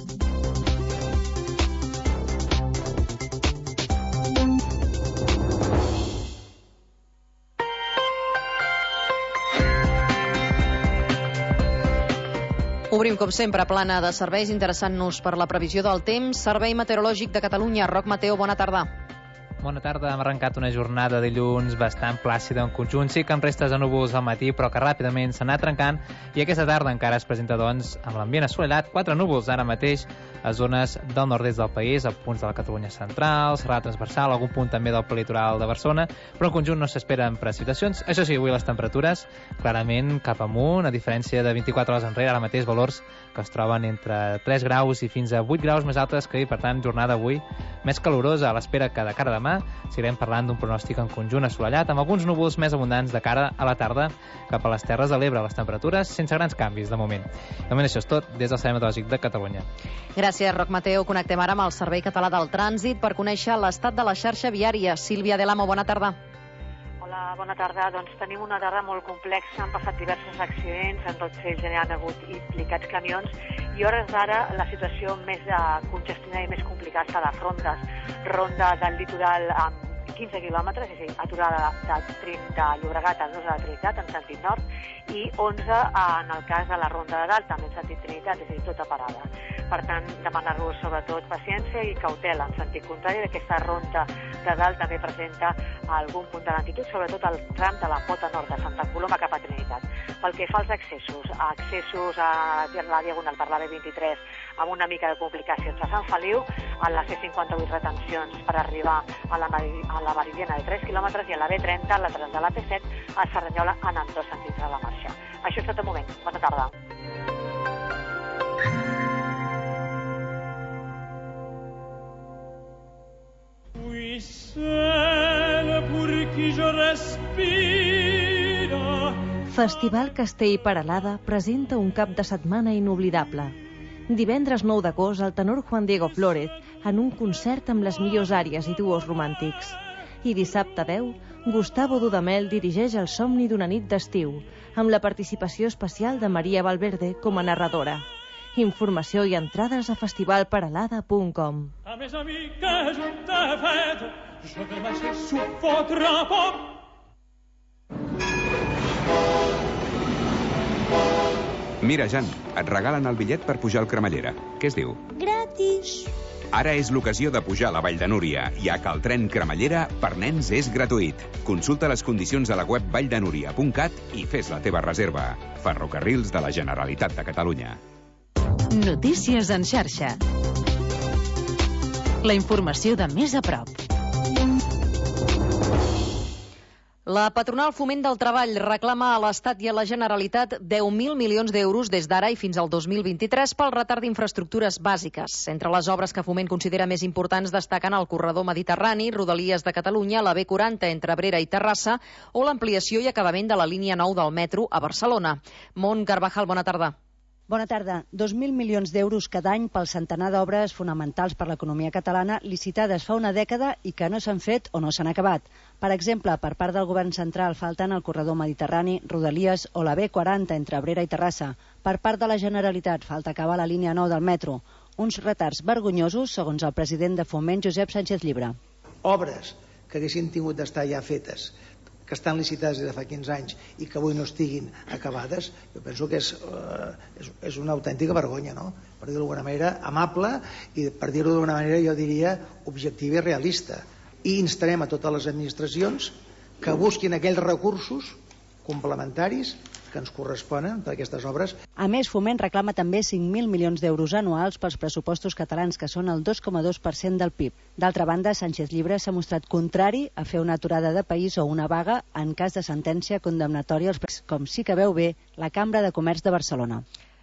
Obrim, com sempre, plana de serveis, interessant-nos per la previsió del temps. Servei Meteorològic de Catalunya. Roc Mateo, bona tarda. Bona tarda. Hem arrencat una jornada de dilluns bastant plàcida en conjunt. Sí que amb restes de núvols al matí, però que ràpidament s'ha anat trencant. I aquesta tarda encara es presenta, doncs, amb l'ambient assolellat. Quatre núvols ara mateix a zones del nord-est del país, a punts de la Catalunya central, serrada transversal, algun punt també del litoral de Barcelona, però en conjunt no s'esperen precipitacions. Això sí, avui les temperatures clarament cap amunt, a diferència de vint-i-quatre hores enrere, ara mateix valors que es troben entre tres graus i fins a vuit graus més altes que ahir. Per tant, jornada avui més calorosa, a l'espera que de cara a demà seguirem parlant d'un pronòstic en conjunt assolellat, amb alguns núvols més abundants de cara a la tarda cap a les Terres de l'Ebre. Les temperatures sense grans canvis, de moment. De moment això és tot des del Servei Meteorològic de Catalunya. Gràcies, Roc Mateo. Connectem ara amb el Servei Català del Trànsit per conèixer l'estat de la xarxa viària. Sílvia Delamo, bona tarda. Hola, bona tarda. Doncs tenim una tarda molt complexa. Han passat diversos accidents, en tots ells hi han hagut implicats camions, i hores d'ara la situació més uh, congestionada i més complicada està a les rondes. Ronda del litoral amb quinze quilòmetres, és a dir, aturada de Trim de Llobregat a Dos de la Trinitat, en sentit nord, i onze en el cas de la Ronda de Dalt, també en sentit Trinitat, és a dir, tota parada. Per tant, demanar-vos sobretot paciència i cautela en sentit contrari. Aquesta Ronda de Dalt també presenta algun punt de lentitud, sobretot el tram de la pota nord de Santa Coloma cap a Trinitat. Pel que fa als accessos, accessos a la Diagonal per la B vint-i-tres amb una mica de complicacions a Sant Feliu, a la C cinquanta-vuit retencions per arribar a la, a la Meridiana de tres quilòmetres, i a la B trenta, a la de la P set, a Cerdanyola en ambdós sentits de la marxa. Això és tot de moment. Bona tarda. Festival Castell Peralada presenta un cap de setmana inoblidable. Divendres nou d'agost, el tenor Juan Diego Flórez en un concert amb les millors àries i duos romàntics. I dissabte deu, Gustavo Dudamel dirigeix El somni d'una nit d'estiu, amb la participació especial de Maria Valverde com a narradora. Informació i entrades a festivalperalada punt com. A mes amis que je t'ai fait, je vais marcher sous votre drapeau. Mira, Jan, et regalen el bitllet per pujar al Cremallera. Què es diu? Gratis. Ara és l'ocasió de pujar a la Vall de Núria, ja que el tren Cremallera per nens és gratuït. Consulta les condicions a la web valldenuria punt cat i fes la teva reserva. Ferrocarrils de la Generalitat de Catalunya. Notícies en xarxa. La informació de més a prop. La patronal Foment del Treball reclama a l'Estat i a la Generalitat deu mil milions d'euros des d'ara i fins al dos mil vint-i-tres pel retard d'infraestructures bàsiques. Entre les obres que Foment considera més importants destaquen el corredor mediterrani, Rodalies de Catalunya, la B quaranta entre Abrera i Terrassa o l'ampliació i acabament de la línia nou del metro a Barcelona. Mont Carvajal, bona tarda. Bona tarda. dos mil milions d'euros cada any pel centenar d'obres fonamentals per l'economia catalana licitades fa una dècada i que no s'han fet o no s'han acabat. Per exemple, per part del govern central falten el corredor mediterrani, Rodalies o la B quaranta entre Abrera i Terrassa. Per part de la Generalitat falta acabar la línia nou del metro. Uns retards vergonyosos, segons el president de Foment, Josep Sánchez Llibre. Obres que haguessin tingut d'estar ja fetes, que estan licitades des de fa quinze anys i que avui no estiguin acabades, jo penso que és, eh, és, és una autèntica vergonya, no? Per dir-ho d'alguna manera, amable, i per dir-ho d'alguna manera jo diria objectiva i realista. I instarem a totes les administracions que busquin aquells recursos complementaris que ens corresponen per aquestes obres. A més, Foment reclama també cinc mil milions d'euros anuals pels pressupostos catalans, que són el dos coma dos per cent del P I B. D'altra banda, Sánchez Llibre s'ha mostrat contrari a fer una aturada de país o una vaga en cas de sentència condemnatòria, com sí que veu bé la Cambra de Comerç de Barcelona.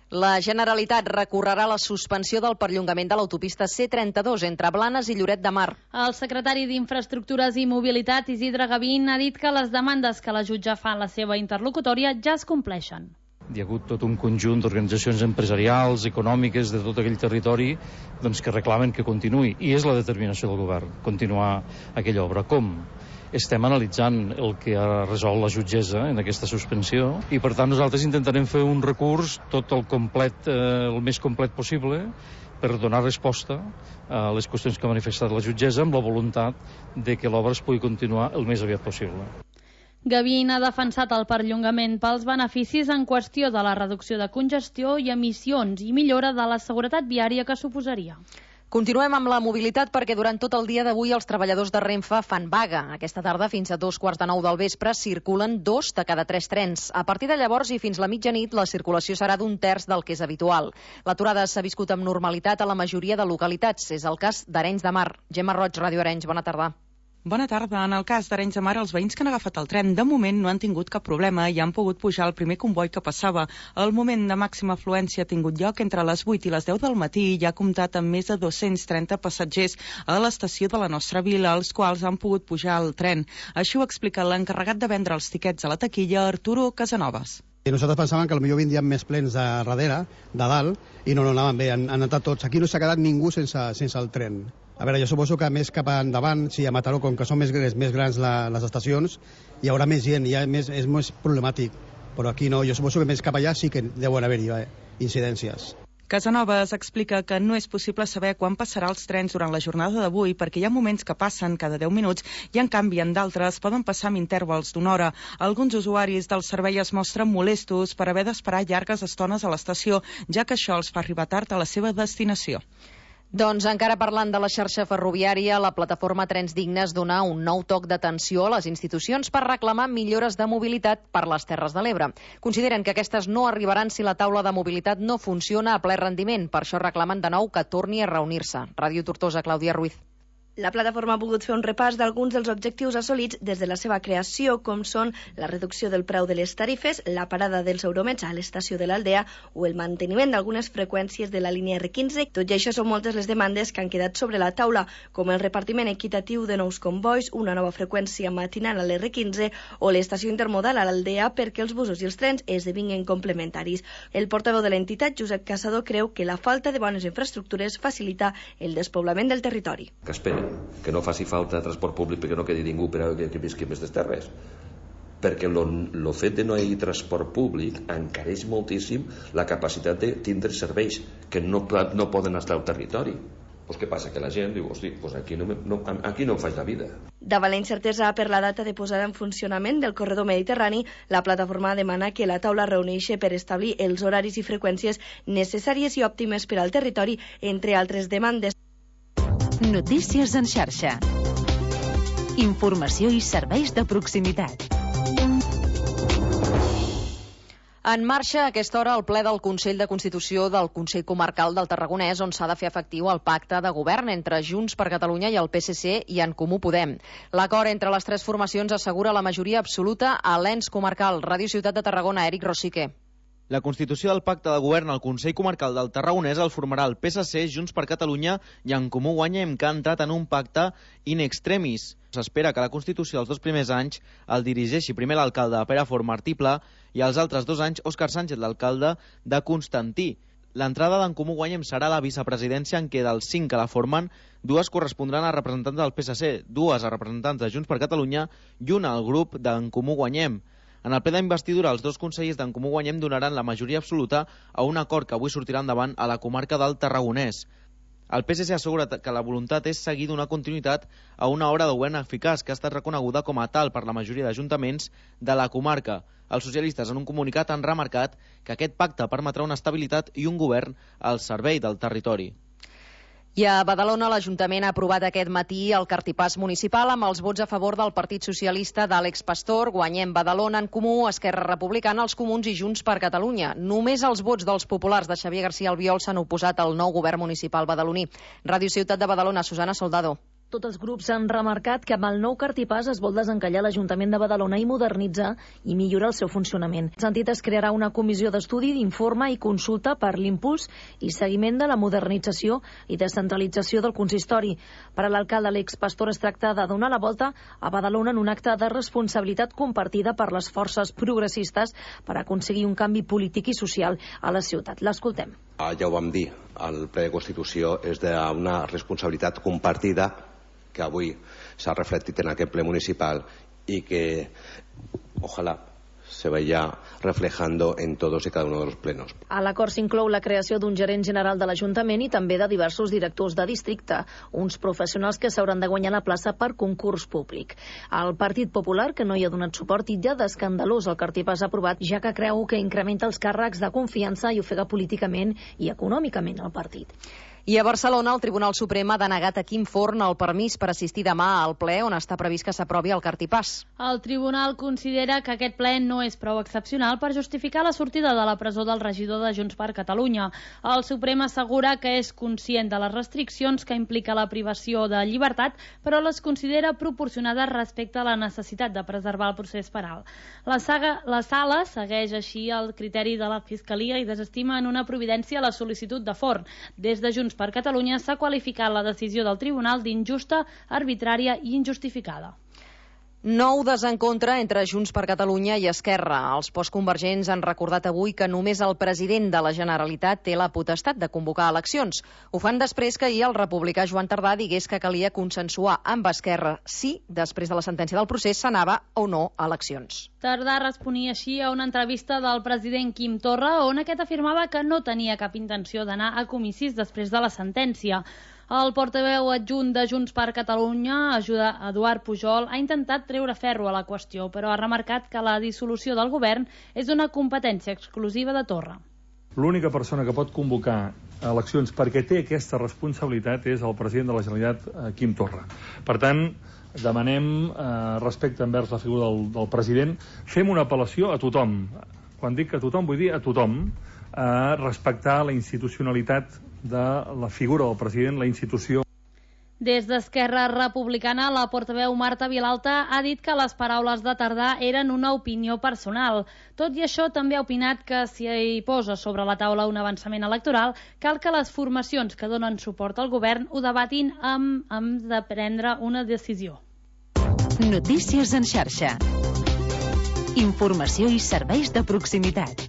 La Generalitat recorrerà la suspensió del perllongament de l'autopista C trenta-dos entre Blanes i Lloret de Mar. El secretari d'Infraestructures i Mobilitat, Isidre Gavín, ha dit que les demandes que la jutge fa en la seva interlocutòria ja es compleixen. Hi ha hagut tot un conjunt d'organitzacions empresarials, econòmiques, de tot aquell territori doncs, que reclamen que continuï. I és la determinació del govern, continuar aquella obra. Com? Estem analitzant el que ha resolt la jutgessa en aquesta suspensió i, per tant, nosaltres intentarem fer un recurs tot el complet, eh, el més complet possible per donar resposta a les qüestions que ha manifestat la jutgessa amb la voluntat de que l'obra es pugui continuar el més aviat possible. Gavín ha defensat el perllongament pels beneficis en qüestió de la reducció de congestió i emissions i millora de la seguretat viària que suposaria. Continuem amb la mobilitat perquè durant tot el dia d'avui els treballadors de Renfe fan vaga. Aquesta tarda fins a dos quarts de nou del vespre circulen dos de cada tres trens. A partir de llavors i fins la mitjanit la circulació serà d'un terç del que és habitual. L'aturada s'ha viscut amb normalitat a la majoria de localitats. És el cas d'Arenys de Mar. Gemma Roig, Ràdio Arenys, bona tarda. Bona tarda. En el cas d'Arenys de Mar, els veïns que han agafat el tren de moment no han tingut cap problema i han pogut pujar al primer comboi que passava. El moment de màxima afluència ha tingut lloc entre les vuit i les deu del matí i ja ha comptat amb més de dos-cents trenta passatgers a l'estació de la nostra vila, els quals han pogut pujar al tren. Això ho explica l'encarregat de vendre els tiquets a la taquilla, Arturo Casanovas. I nosaltres pensàvem que potser vindrien més plens de darrere, de dalt, i no, no anaven bé, han, han anat tots. Aquí no s'ha quedat ningú sense, sense el tren. A veure, jo suposo que més cap endavant, sí, a Mataró, com que són més, més grans la, les estacions, hi haurà més gent, i més, és més problemàtic. Però aquí no, jo suposo que més cap allà sí que deuen haver-hi eh, incidències. Casanovas explica que no és possible saber quan passarà els trens durant la jornada d'avui perquè hi ha moments que passen cada deu minuts i en canvi en d'altres poden passar amb intervals d'una hora. Alguns usuaris del servei es mostren molestos per haver d'esperar llargues estones a l'estació, ja que això els fa arribar tard a la seva destinació. Doncs encara parlant de la xarxa ferroviària, la plataforma Trens Dignes dona un nou toc d'atenció a les institucions per reclamar millores de mobilitat per les Terres de l'Ebre. Consideren que aquestes no arribaran si la taula de mobilitat no funciona a ple rendiment. Per això reclamen de nou que torni a reunir-se. Ràdio Tortosa, Clàudia Ruiz. La plataforma ha pogut fer un repàs d'alguns dels objectius assolits des de la seva creació, com són la reducció del preu de les tarifes, la parada dels Euromets a l'estació de l'Aldea o el manteniment d'algunes freqüències de la línia R quinze. Tot i això són moltes les demandes que han quedat sobre la taula, com el repartiment equitatiu de nous combois, una nova freqüència matinal a l'R quinze o l'estació intermodal a l'Aldea perquè els busos i els trens esdevinguin complementaris. El portaveu de l'entitat, Josep Caçador, creu que la falta de bones infraestructures facilita el despoblament del territori. Que esperen que no faci falta transport públic perquè no quedi ningú per a que, que visqui més de terres, perquè el fet de no haver transport públic encareix moltíssim la capacitat de tindre serveis que no, no poden estar al territori. Pues què passa? Que la gent diu, hosti, pues aquí, no, no, aquí no em faig la vida. Davant la incertesa per la data de posada en funcionament del corredor mediterrani, la plataforma demana que la taula reuneixi per establir els horaris i freqüències necessàries i òptimes per al territori, entre altres demandes. Notícies en xarxa. Informació i serveis de proximitat. En marxa a aquesta hora el ple del Consell de Constitució del Consell Comarcal del Tarragonès, on s'ha de fer efectiu el pacte de govern entre Junts per Catalunya i el P S C i En Comú Podem. L'acord entre les tres formacions assegura la majoria absoluta a l'ens comarcal. Ràdio Ciutat de Tarragona, Eric Rosique. La constitució del pacte de govern al Consell Comarcal del Tarragonès el formarà el P S C, Junts per Catalunya i En Comú Guanyem, que ha entrat en un pacte in extremis. S'espera que la Constitució dels dos primers anys el dirigeixi primer l'alcalde Pere Fort Martí Pla i els altres dos anys Òscar Sánchez, l'alcalde de Constantí. L'entrada d'En Comú Guanyem serà la vicepresidència en què dels cinc que la formen, dues correspondran a representants del P S C, dues a representants de Junts per Catalunya i una al grup d'En Comú Guanyem. En el ple d'investidura, els dos consellers d'En Comú Guanyem donaran la majoria absoluta a un acord que avui sortirà endavant a la comarca del Tarragonès. El P S C assegura que la voluntat és seguir donar continuïtat a una obra de govern eficaç que ha estat reconeguda com a tal per la majoria d'ajuntaments de la comarca. Els socialistes en un comunicat han remarcat que aquest pacte permetrà una estabilitat i un govern al servei del territori. I a Badalona l'Ajuntament ha aprovat aquest matí el cartipàs municipal amb els vots a favor del Partit Socialista d'Àlex Pastor, Guanyem Badalona, En Comú, Esquerra Republicana, els Comuns i Junts per Catalunya. Només els vots dels populars de Xavier García Albiol s'han oposat al nou govern municipal badaloní. Ràdio Ciutat de Badalona, Susana Soldado. Tots els grups han remarcat que amb el nou cartipàs es vol desencallar l'Ajuntament de Badalona i modernitzar i millorar el seu funcionament. En sentit, es crearà una comissió d'estudi, d'informe i consulta per l'impuls i seguiment de la modernització i descentralització del consistori. Per a l'alcalde Àlex Pastor es tracta de donar la volta a Badalona en un acte de responsabilitat compartida per les forces progressistes per aconseguir un canvi polític i social a la ciutat. L'escoltem. Ja ho vam dir, el ple de Constitució és d'una responsabilitat compartida que avui s'ha reflectit en aquest ple municipal y que ojalá se vaya reflejando en todos y cada uno de los plenos. A l'acord s'inclou la creació d'un gerent general de l'Ajuntament i també de diversos directors de districte, uns professionals que s'hauran de guanyar la plaça per concurs públic. El Partit Popular, que no hi ha donat suport, titlla d'escandalós el cartipàs aprovat, ja que creu que incrementa els càrrecs de confiança i ofega políticament i econòmicament el partit. I a Barcelona, el Tribunal Suprem ha denegat a Quim Forn el permís per assistir demà al ple on està previst que s'aprovi el cartipàs. El tribunal considera que aquest ple no és prou excepcional per justificar la sortida de la presó del regidor de Junts per Catalunya. El Suprem assegura que és conscient de les restriccions que implica la privació de llibertat, però les considera proporcionades respecte a la necessitat de preservar el procés penal. La, saga, la sala segueix així el criteri de la Fiscalia i desestima en una providència la sol·licitud de Forn. Des de Junts per Catalunya s'ha qualificat la decisió del tribunal d'injusta, arbitrària i injustificada. Nou desencontre entre Junts per Catalunya i Esquerra. Els postconvergents han recordat avui que només el president de la Generalitat té la potestat de convocar eleccions. Ho fan després que ahir el republicà Joan Tardà digués que calia consensuar amb Esquerra si, després de la sentència del procés, s'anava o no a eleccions. Tardà responia així a una entrevista del president Quim Torra, on aquest afirmava que no tenia cap intenció d'anar a comicis després de la sentència. El portaveu adjunt de Junts per Catalunya, Eduard Pujol, ha intentat treure ferro a la qüestió, però ha remarcat que la dissolució del govern és una competència exclusiva de Torra. L'única persona que pot convocar eleccions perquè té aquesta responsabilitat és el president de la Generalitat, Quim Torra. Per tant, demanem eh, respecte envers la figura del, del president. Fem una apel·lació a tothom. Quan dic a tothom, vull dir a tothom, a respectar la institucionalitat de la figura del president, la institució. Des d'Esquerra Republicana, la portaveu Marta Vilalta ha dit que les paraules de Tardà eren una opinió personal. Tot i això, també ha opinat que si hi posa sobre la taula un avançament electoral, cal que les formacions que donen suport al govern ho debatin amb, amb de prendre una decisió. Notícies en xarxa. Informació i serveis de proximitat.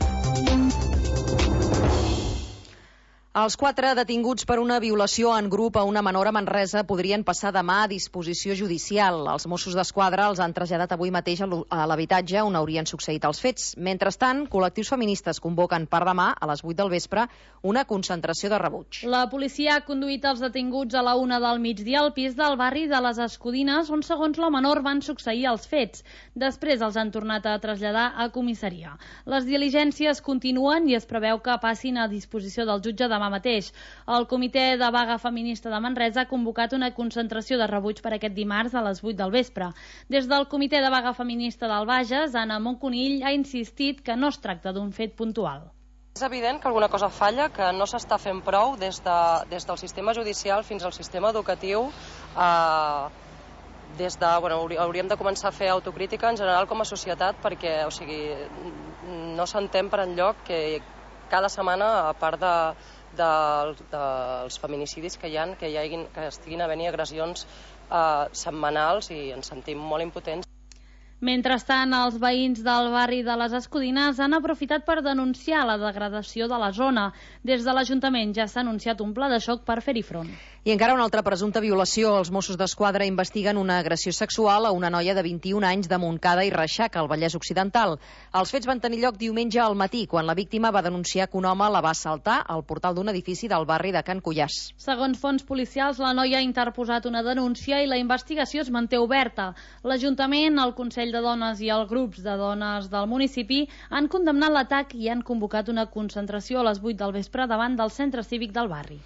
Els quatre detinguts per una violació en grup a una menor a Manresa podrien passar demà a disposició judicial. Els Mossos d'Esquadra els han traslladat avui mateix a l'habitatge on haurien succeït els fets. Mentrestant, col·lectius feministes convoquen per demà, a les vuit del vespre, una concentració de rebuig. La policia ha conduït els detinguts a la una del migdia al pis del barri de les Escudines, on segons la menor van succeir els fets. Després els han tornat a traslladar a comissaria. Les diligències continuen i es preveu que passin a disposició del jutge demà mateix. El Comitè de Vaga Feminista de Manresa ha convocat una concentració de rebuig per aquest dimarts a les vuit del vespre. Des del Comitè de Vaga Feminista del Bages, Anna Monconill ha insistit que no es tracta d'un fet puntual. És evident que alguna cosa falla, que no s'està fent prou des, de, des del sistema judicial fins al sistema educatiu. Eh, des de, bueno, hauríem de començar a fer autocrítica en general com a societat, perquè o sigui, no s'entén per enlloc que cada setmana, a part de dels de, de feminicidis que hi ha, que, hi hagin, que estiguin havent-hi agressions eh, setmanals i ens sentim molt impotents. Mentrestant, els veïns del barri de les Escudines han aprofitat per denunciar la degradació de la zona. Des de l'Ajuntament ja s'ha anunciat un pla de xoc per fer-hi front. I encara una altra presumpta violació. Els Mossos d'Esquadra investiguen una agressió sexual a una noia de vint-i-un anys de Montcada i Reixac, al Vallès Occidental. Els fets van tenir lloc diumenge al matí, quan la víctima va denunciar que un home la va assaltar al portal d'un edifici del barri de Can Cullàs. Segons fonts policials, la noia ha interposat una denúncia i la investigació es manté oberta. L'Ajuntament, el Consell de Dones i els grups de dones del municipi han condemnat l'atac i han convocat una concentració a les vuit del vespre davant del centre cívic del barri.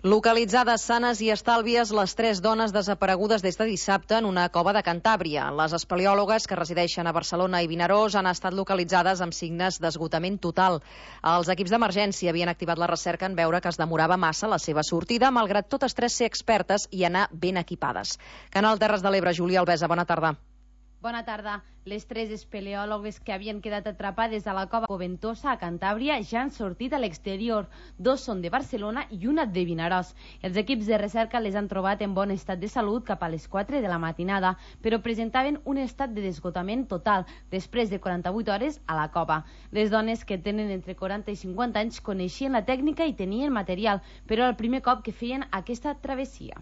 Localitzades sanes i estàlvies les tres dones desaparegudes des de dissabte en una cova de Cantàbria. Les espeleòlogues, que resideixen a Barcelona i Vinaròs, han estat localitzades amb signes d'esgotament total. Els equips d'emergència havien activat la recerca en veure que es demorava massa la seva sortida, malgrat totes tres ser expertes i anar ben equipades. Canal Terres de l'Ebre, Júlia Albesa, bona tarda. Bona tarda. Les tres espeleòlogues que havien quedat atrapades a la cova Coventosa a Cantàbria ja han sortit a l'exterior. Dos són de Barcelona i una de Vinaròs. Els equips de recerca les han trobat en bon estat de salut cap a les quatre de la matinada, però presentaven un estat de desgotament total després de quaranta-vuit hores a la cova. Les dones, que tenen entre quaranta i cinquanta anys, coneixien la tècnica i tenien material, però era el primer cop que feien aquesta travessia.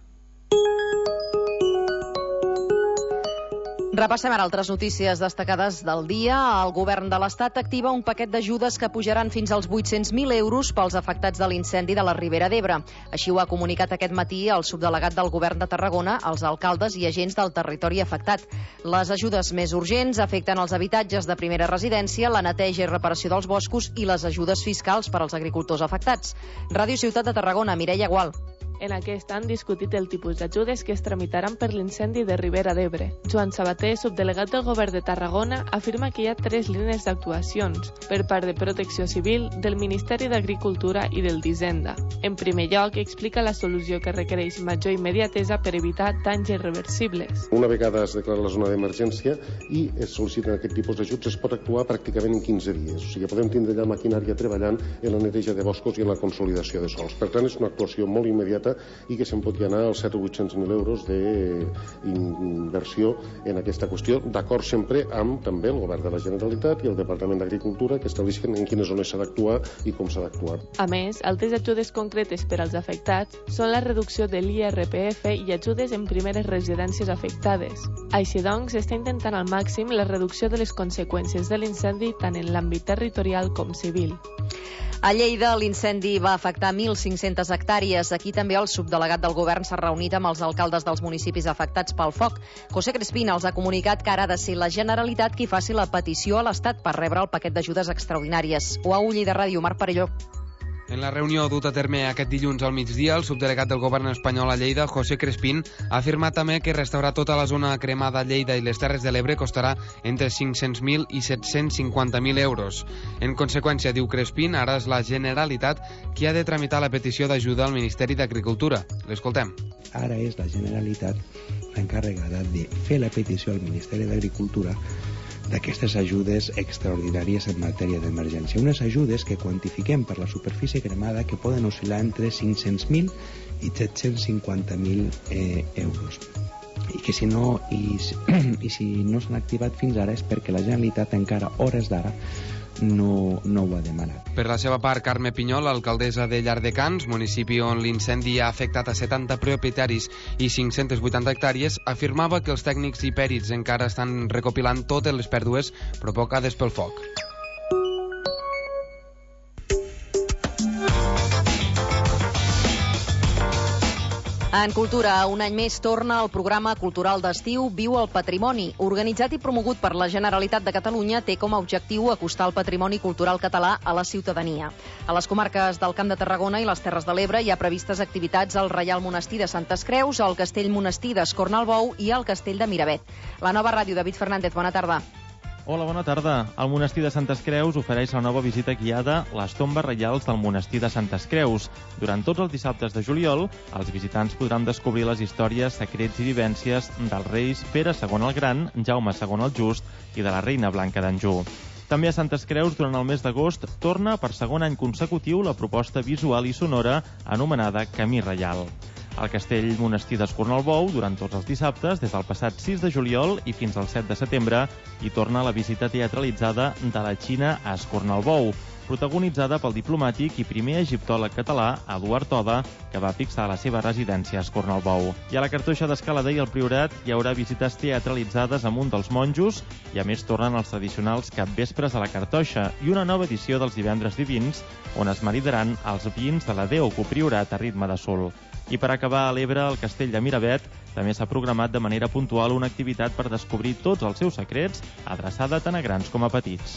Repassem ara altres notícies destacades del dia. El govern de l'Estat activa un paquet d'ajudes que pujaran fins als vuit-cents mil euros pels afectats de l'incendi de la Ribera d'Ebre. Així ho ha comunicat aquest matí el subdelegat del govern de Tarragona als alcaldes i agents del territori afectat. Les ajudes més urgents afecten els habitatges de primera residència, la neteja i reparació dels boscos i les ajudes fiscals per als agricultors afectats. Ràdio Ciutat de Tarragona, Mireia Gual. En aquest han discutit el tipus d'ajudes que es tramitaran per l'incendi de Ribera d'Ebre. Joan Sabater, subdelegat del govern de Tarragona, afirma que hi ha tres línies d'actuacions per part de Protecció Civil, del Ministeri d'Agricultura i del d'Hisenda. En primer lloc, explica la solució que requereix major immediatesa per evitar danys irreversibles. Una vegada es declara la zona d'emergència i es sol·liciten aquest tipus d'ajuts, es pot actuar pràcticament en quinze dies. O sigui, podem tindre ja maquinària treballant en la neteja de boscos i en la consolidació de sols. Per tant, és una actuació molt immediata i que se'n pot anar als set o vuit-cents mil euros d'inversió en aquesta qüestió, d'acord sempre amb també el govern de la Generalitat i el Departament d'Agricultura, que estableixen en quines zones s'ha d'actuar i com s'ha d'actuar. A més, altres ajudes concretes per als afectats són la reducció de l'I R P F i ajudes en primeres residències afectades. Així doncs, s'està intentant al màxim la reducció de les conseqüències de l'incendi tant en l'àmbit territorial com civil. A Lleida, l'incendi va afectar mil cinc-centes hectàrees. Aquí també el subdelegat del govern s'ha reunit amb els alcaldes dels municipis afectats pel foc. José Crespín els ha comunicat que ara ha de ser la Generalitat qui faci la petició a l'Estat per rebre el paquet d'ajudes extraordinàries. O a Ull de Ràdio, Marc Parelló. En la reunió dut a terme aquest dilluns al migdia, el subdelegat del govern espanyol a Lleida, José Crespín, ha afirmat també que restaurar tota la zona cremada a Lleida i les Terres de l'Ebre costarà entre cinc-cents mil i set-cents cinquanta mil euros. En conseqüència, diu Crespín, ara és la Generalitat qui ha de tramitar la petició d'ajuda al Ministeri d'Agricultura. L'escoltem. Ara és la Generalitat l'encarregada de fer la petició al Ministeri d'Agricultura d'aquestes ajudes extraordinàries en matèria d'emergència. Unes ajudes que quantifiquem per la superfície cremada que poden oscil·lar entre cinc-cents mil i set-cents cinquanta mil eh, euros. I que si no, i, i si no s'han activat fins ara és perquè la Generalitat encara, hores d'ara, no, no ho ha demanat. Per la seva part, Carme Pinyol, alcaldessa de Llardecans, municipi on l'incendi ha afectat a setanta propietaris i cinc-centes vuitanta hectàrees, afirmava que els tècnics i pèrits encara estan recopilant totes les pèrdues provocades pel foc. En cultura, un any més torna el programa cultural d'estiu Viu el Patrimoni. Organitzat i promogut per la Generalitat de Catalunya, té com a objectiu acostar el patrimoni cultural català a la ciutadania. A les comarques del Camp de Tarragona i les Terres de l'Ebre hi ha previstes activitats al Reial Monestir de Santes Creus, al Castell Monestir d'Escornalbou i al Castell de Miravet. La nova ràdio, David Fernández, bona tarda. Hola, bona tarda. El Monestir de Santes Creus ofereix la nova visita guiada Les tombes reials del Monestir de Santes Creus. Durant tots els dissabtes de juliol, els visitants podran descobrir les històries, secrets i vivències dels reis Pere segon el Gran, Jaume segon el Just i de la reina Blanca d'Anjou. També a Santes Creus, durant el mes d'agost, torna per segon any consecutiu la proposta visual i sonora anomenada Camí Reial. Al Castell Monestir d'Escornalbou, durant tots els dissabtes, des del passat sis de juliol i fins al set de setembre, hi torna la visita teatralitzada de la Xina a Escornalbou, protagonitzada pel diplomàtic i primer egiptòleg català, Eduard Toda, que va fixar la seva residència a Escornalbou. I a la Cartoixa d'Escalada i el Priorat hi haurà visites teatralitzades amb un dels monjos i a més tornen els tradicionals capvespres a la Cartoixa i una nova edició dels divendres divins, on es maridaran els vins de la Déu Copriorat a ritme de sol. I per acabar, a l'Ebre, al Castell de Miravet, també s'ha programat de manera puntual una activitat per descobrir tots els seus secrets, adreçada tant a grans com a petits.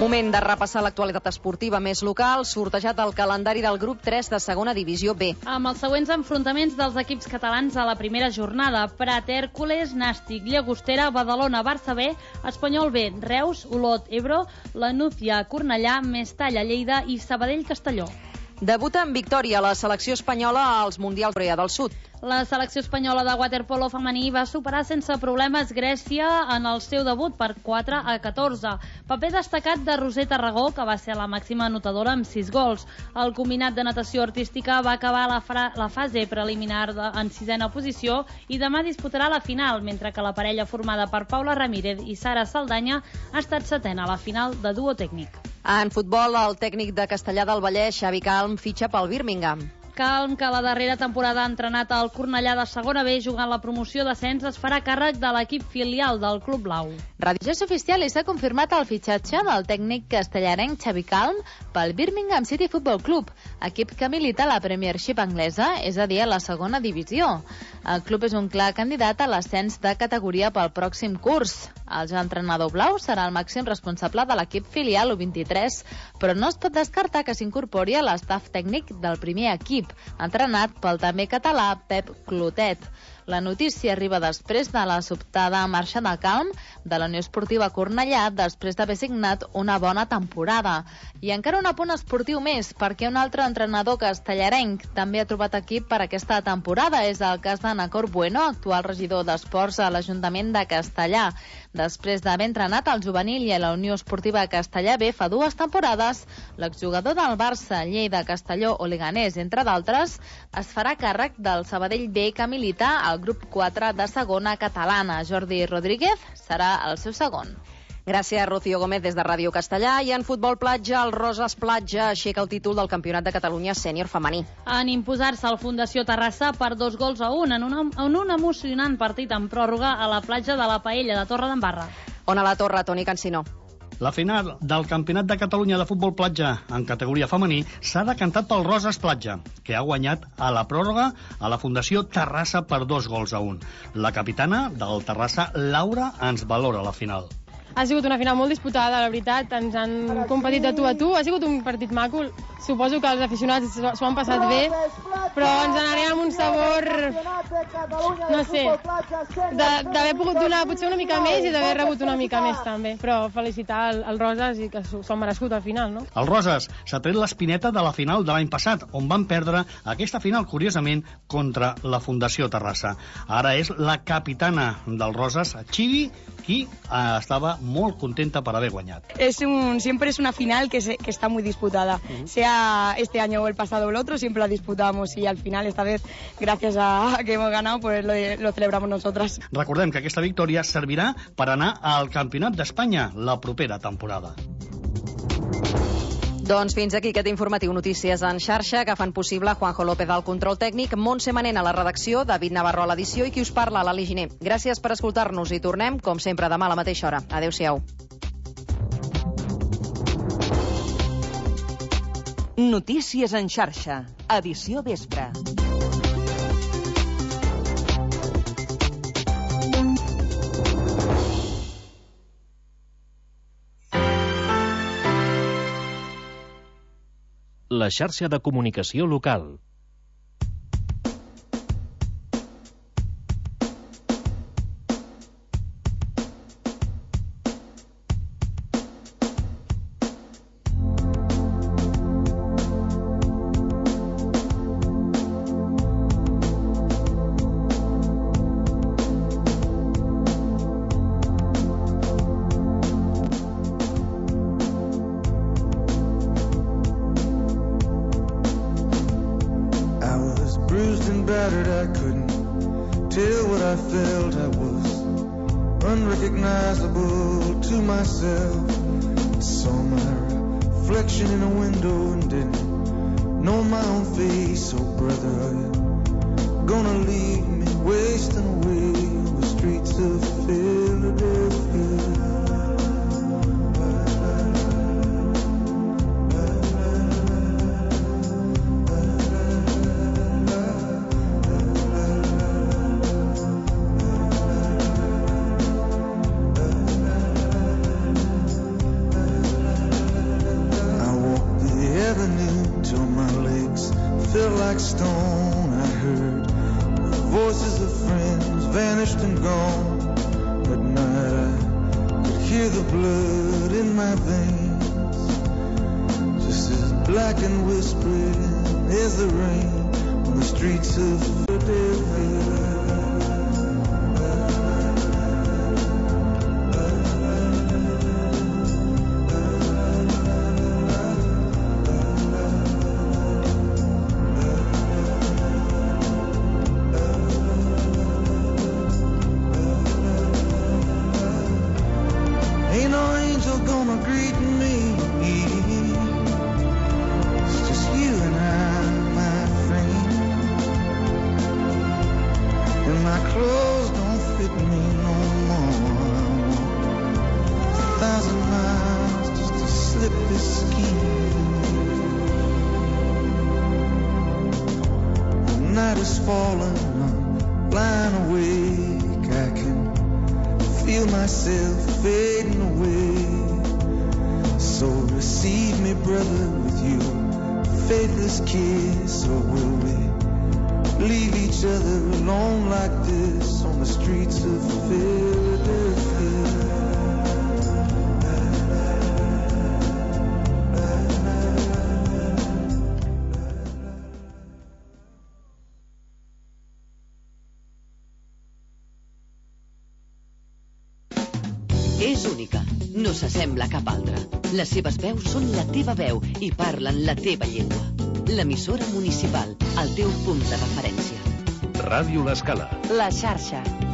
Moment de repassar l'actualitat esportiva més local, sortejat el calendari del grup tres de segona divisió B. Amb els següents enfrontaments dels equips catalans a la primera jornada: Prat, Hèrcules, Nàstic, Llagostera, Badalona, Barça B, Espanyol B, Reus, Olot, Ebro, la Núcia, Cornellà, Mestalla, Lleida i Sabadell, Castelló. Debuta en victòria la selecció espanyola als Mundials Corea del Sud. La selecció espanyola de waterpolo femení va superar sense problemes Grècia en el seu debut per quatre a catorze. Paper destacat de Roser Tarragó, que va ser la màxima anotadora amb sis gols. El combinat de natació artística va acabar la, la fase preliminar de, en sisena posició i demà disputarà la final, mentre que la parella formada per Paula Ramírez i Sara Saldanya ha estat setena a la final de duo tècnic. En futbol, el tècnic de Castellà del Vallès, Xavi Calm, fitxa pel Birmingham. Calm, que la darrera temporada ha entrenat al Cornellà de segona B jugant la promoció d'ascens, es farà càrrec de l'equip filial del Club Blau. Radio Oficial s'ha confirmat el fitxatge del tècnic castellarenc Xavi Calm pel Birmingham City Football Club, equip que milita a la Premiership anglesa, és a dir, a la segona divisió. El club és un clar candidat a l'ascens de categoria pel pròxim curs. El ja entrenador blau serà el màxim responsable de l'equip filial U vint-i-tres, però no es pot descartar que s'incorpori a l'estaf tècnic del primer equip, entrenat pel també català Pep Clotet. La notícia arriba després de la sobtada marxa de Calm de la Unió Esportiva Cornellà després d'haver signat una bona temporada. I encara un apunt esportiu més, perquè un altre entrenador castellarenc també ha trobat equip per aquesta temporada. És el cas de Nacor Bueno, actual regidor d'Esports a l'Ajuntament de Castellà. Després d'haver entrenat el juvenil i a la Unió Esportiva Castellà B fa dues temporades, l'exjugador del Barça, Lleida, Castelló o Leganés, entre d'altres, es farà càrrec del Sabadell B, que milita al grup quatre de segona catalana. Jordi Rodríguez serà el seu segon. Gràcies, Rocío Gómez, des de Ràdio Castellà. I en futbol platja, el Roses Platja aixeca el títol del Campionat de Catalunya sènior femení. En imposar-se al Fundació Terrassa per dos gols a un en, una, en un emocionant partit en pròrroga a la platja de la Paella de Torredembarra. On a la Torre, Toni Cancino. La final del Campionat de Catalunya de futbol platja en categoria femení s'ha decantat pel Roses Platja, que ha guanyat a la pròrroga a la Fundació Terrassa per dos gols a un. La capitana del Terrassa, Laura, ens valora la final. Ha sigut una final molt disputada, la veritat, ens han competit de tu a tu, ha sigut un partit maco, suposo que els aficionats s'ho han passat bé, però ens n'anirem amb un sabor, no sé, d'haver pogut donar potser una mica més i d'haver rebut una mica més també, però felicitar el, el Roses i que s'ho han merescut al final, no? El Roses s'ha tret l'espineta de la final de l'any passat, on van perdre aquesta final, curiosament, contra la Fundació Terrassa. Ara és la capitana del Roses, Chivi, qui eh, estava molt contenta por haber guañado. Es un, siempre es una final que, se, que está muy disputada. Uh-huh. Sea este año o el pasado o el otro, siempre la disputamos y al final, esta vez, gracias a que hemos ganado, pues lo, lo celebramos nosotras. Recordem que aquesta victòria servirà per anar al Campionat d'Espanya la propera temporada. Doncs fins aquí aquest informatiu Notícies en xarxa, que fan possible Juanjo López al control tècnic, Montse Manent a la redacció, David Navarro a l'edició i qui us parla, Lali Giner. Gràcies per escoltar-nos i tornem, com sempre, demà a la mateixa hora. Adéu-siau. Notícies en xarxa, edició vespre. La xarxa de comunicació local. like stone. I heard the voices of friends vanished and gone. At night I could hear the blood in my veins, just as black and whispering is the rain on the streets of Philadelphia. És única, no s'assembla a cap altra. Les seves veus són la teva veu i parlen la teva llengua. L'emissora municipal, el teu punt de referència. Ràdio L'Escala. La xarxa.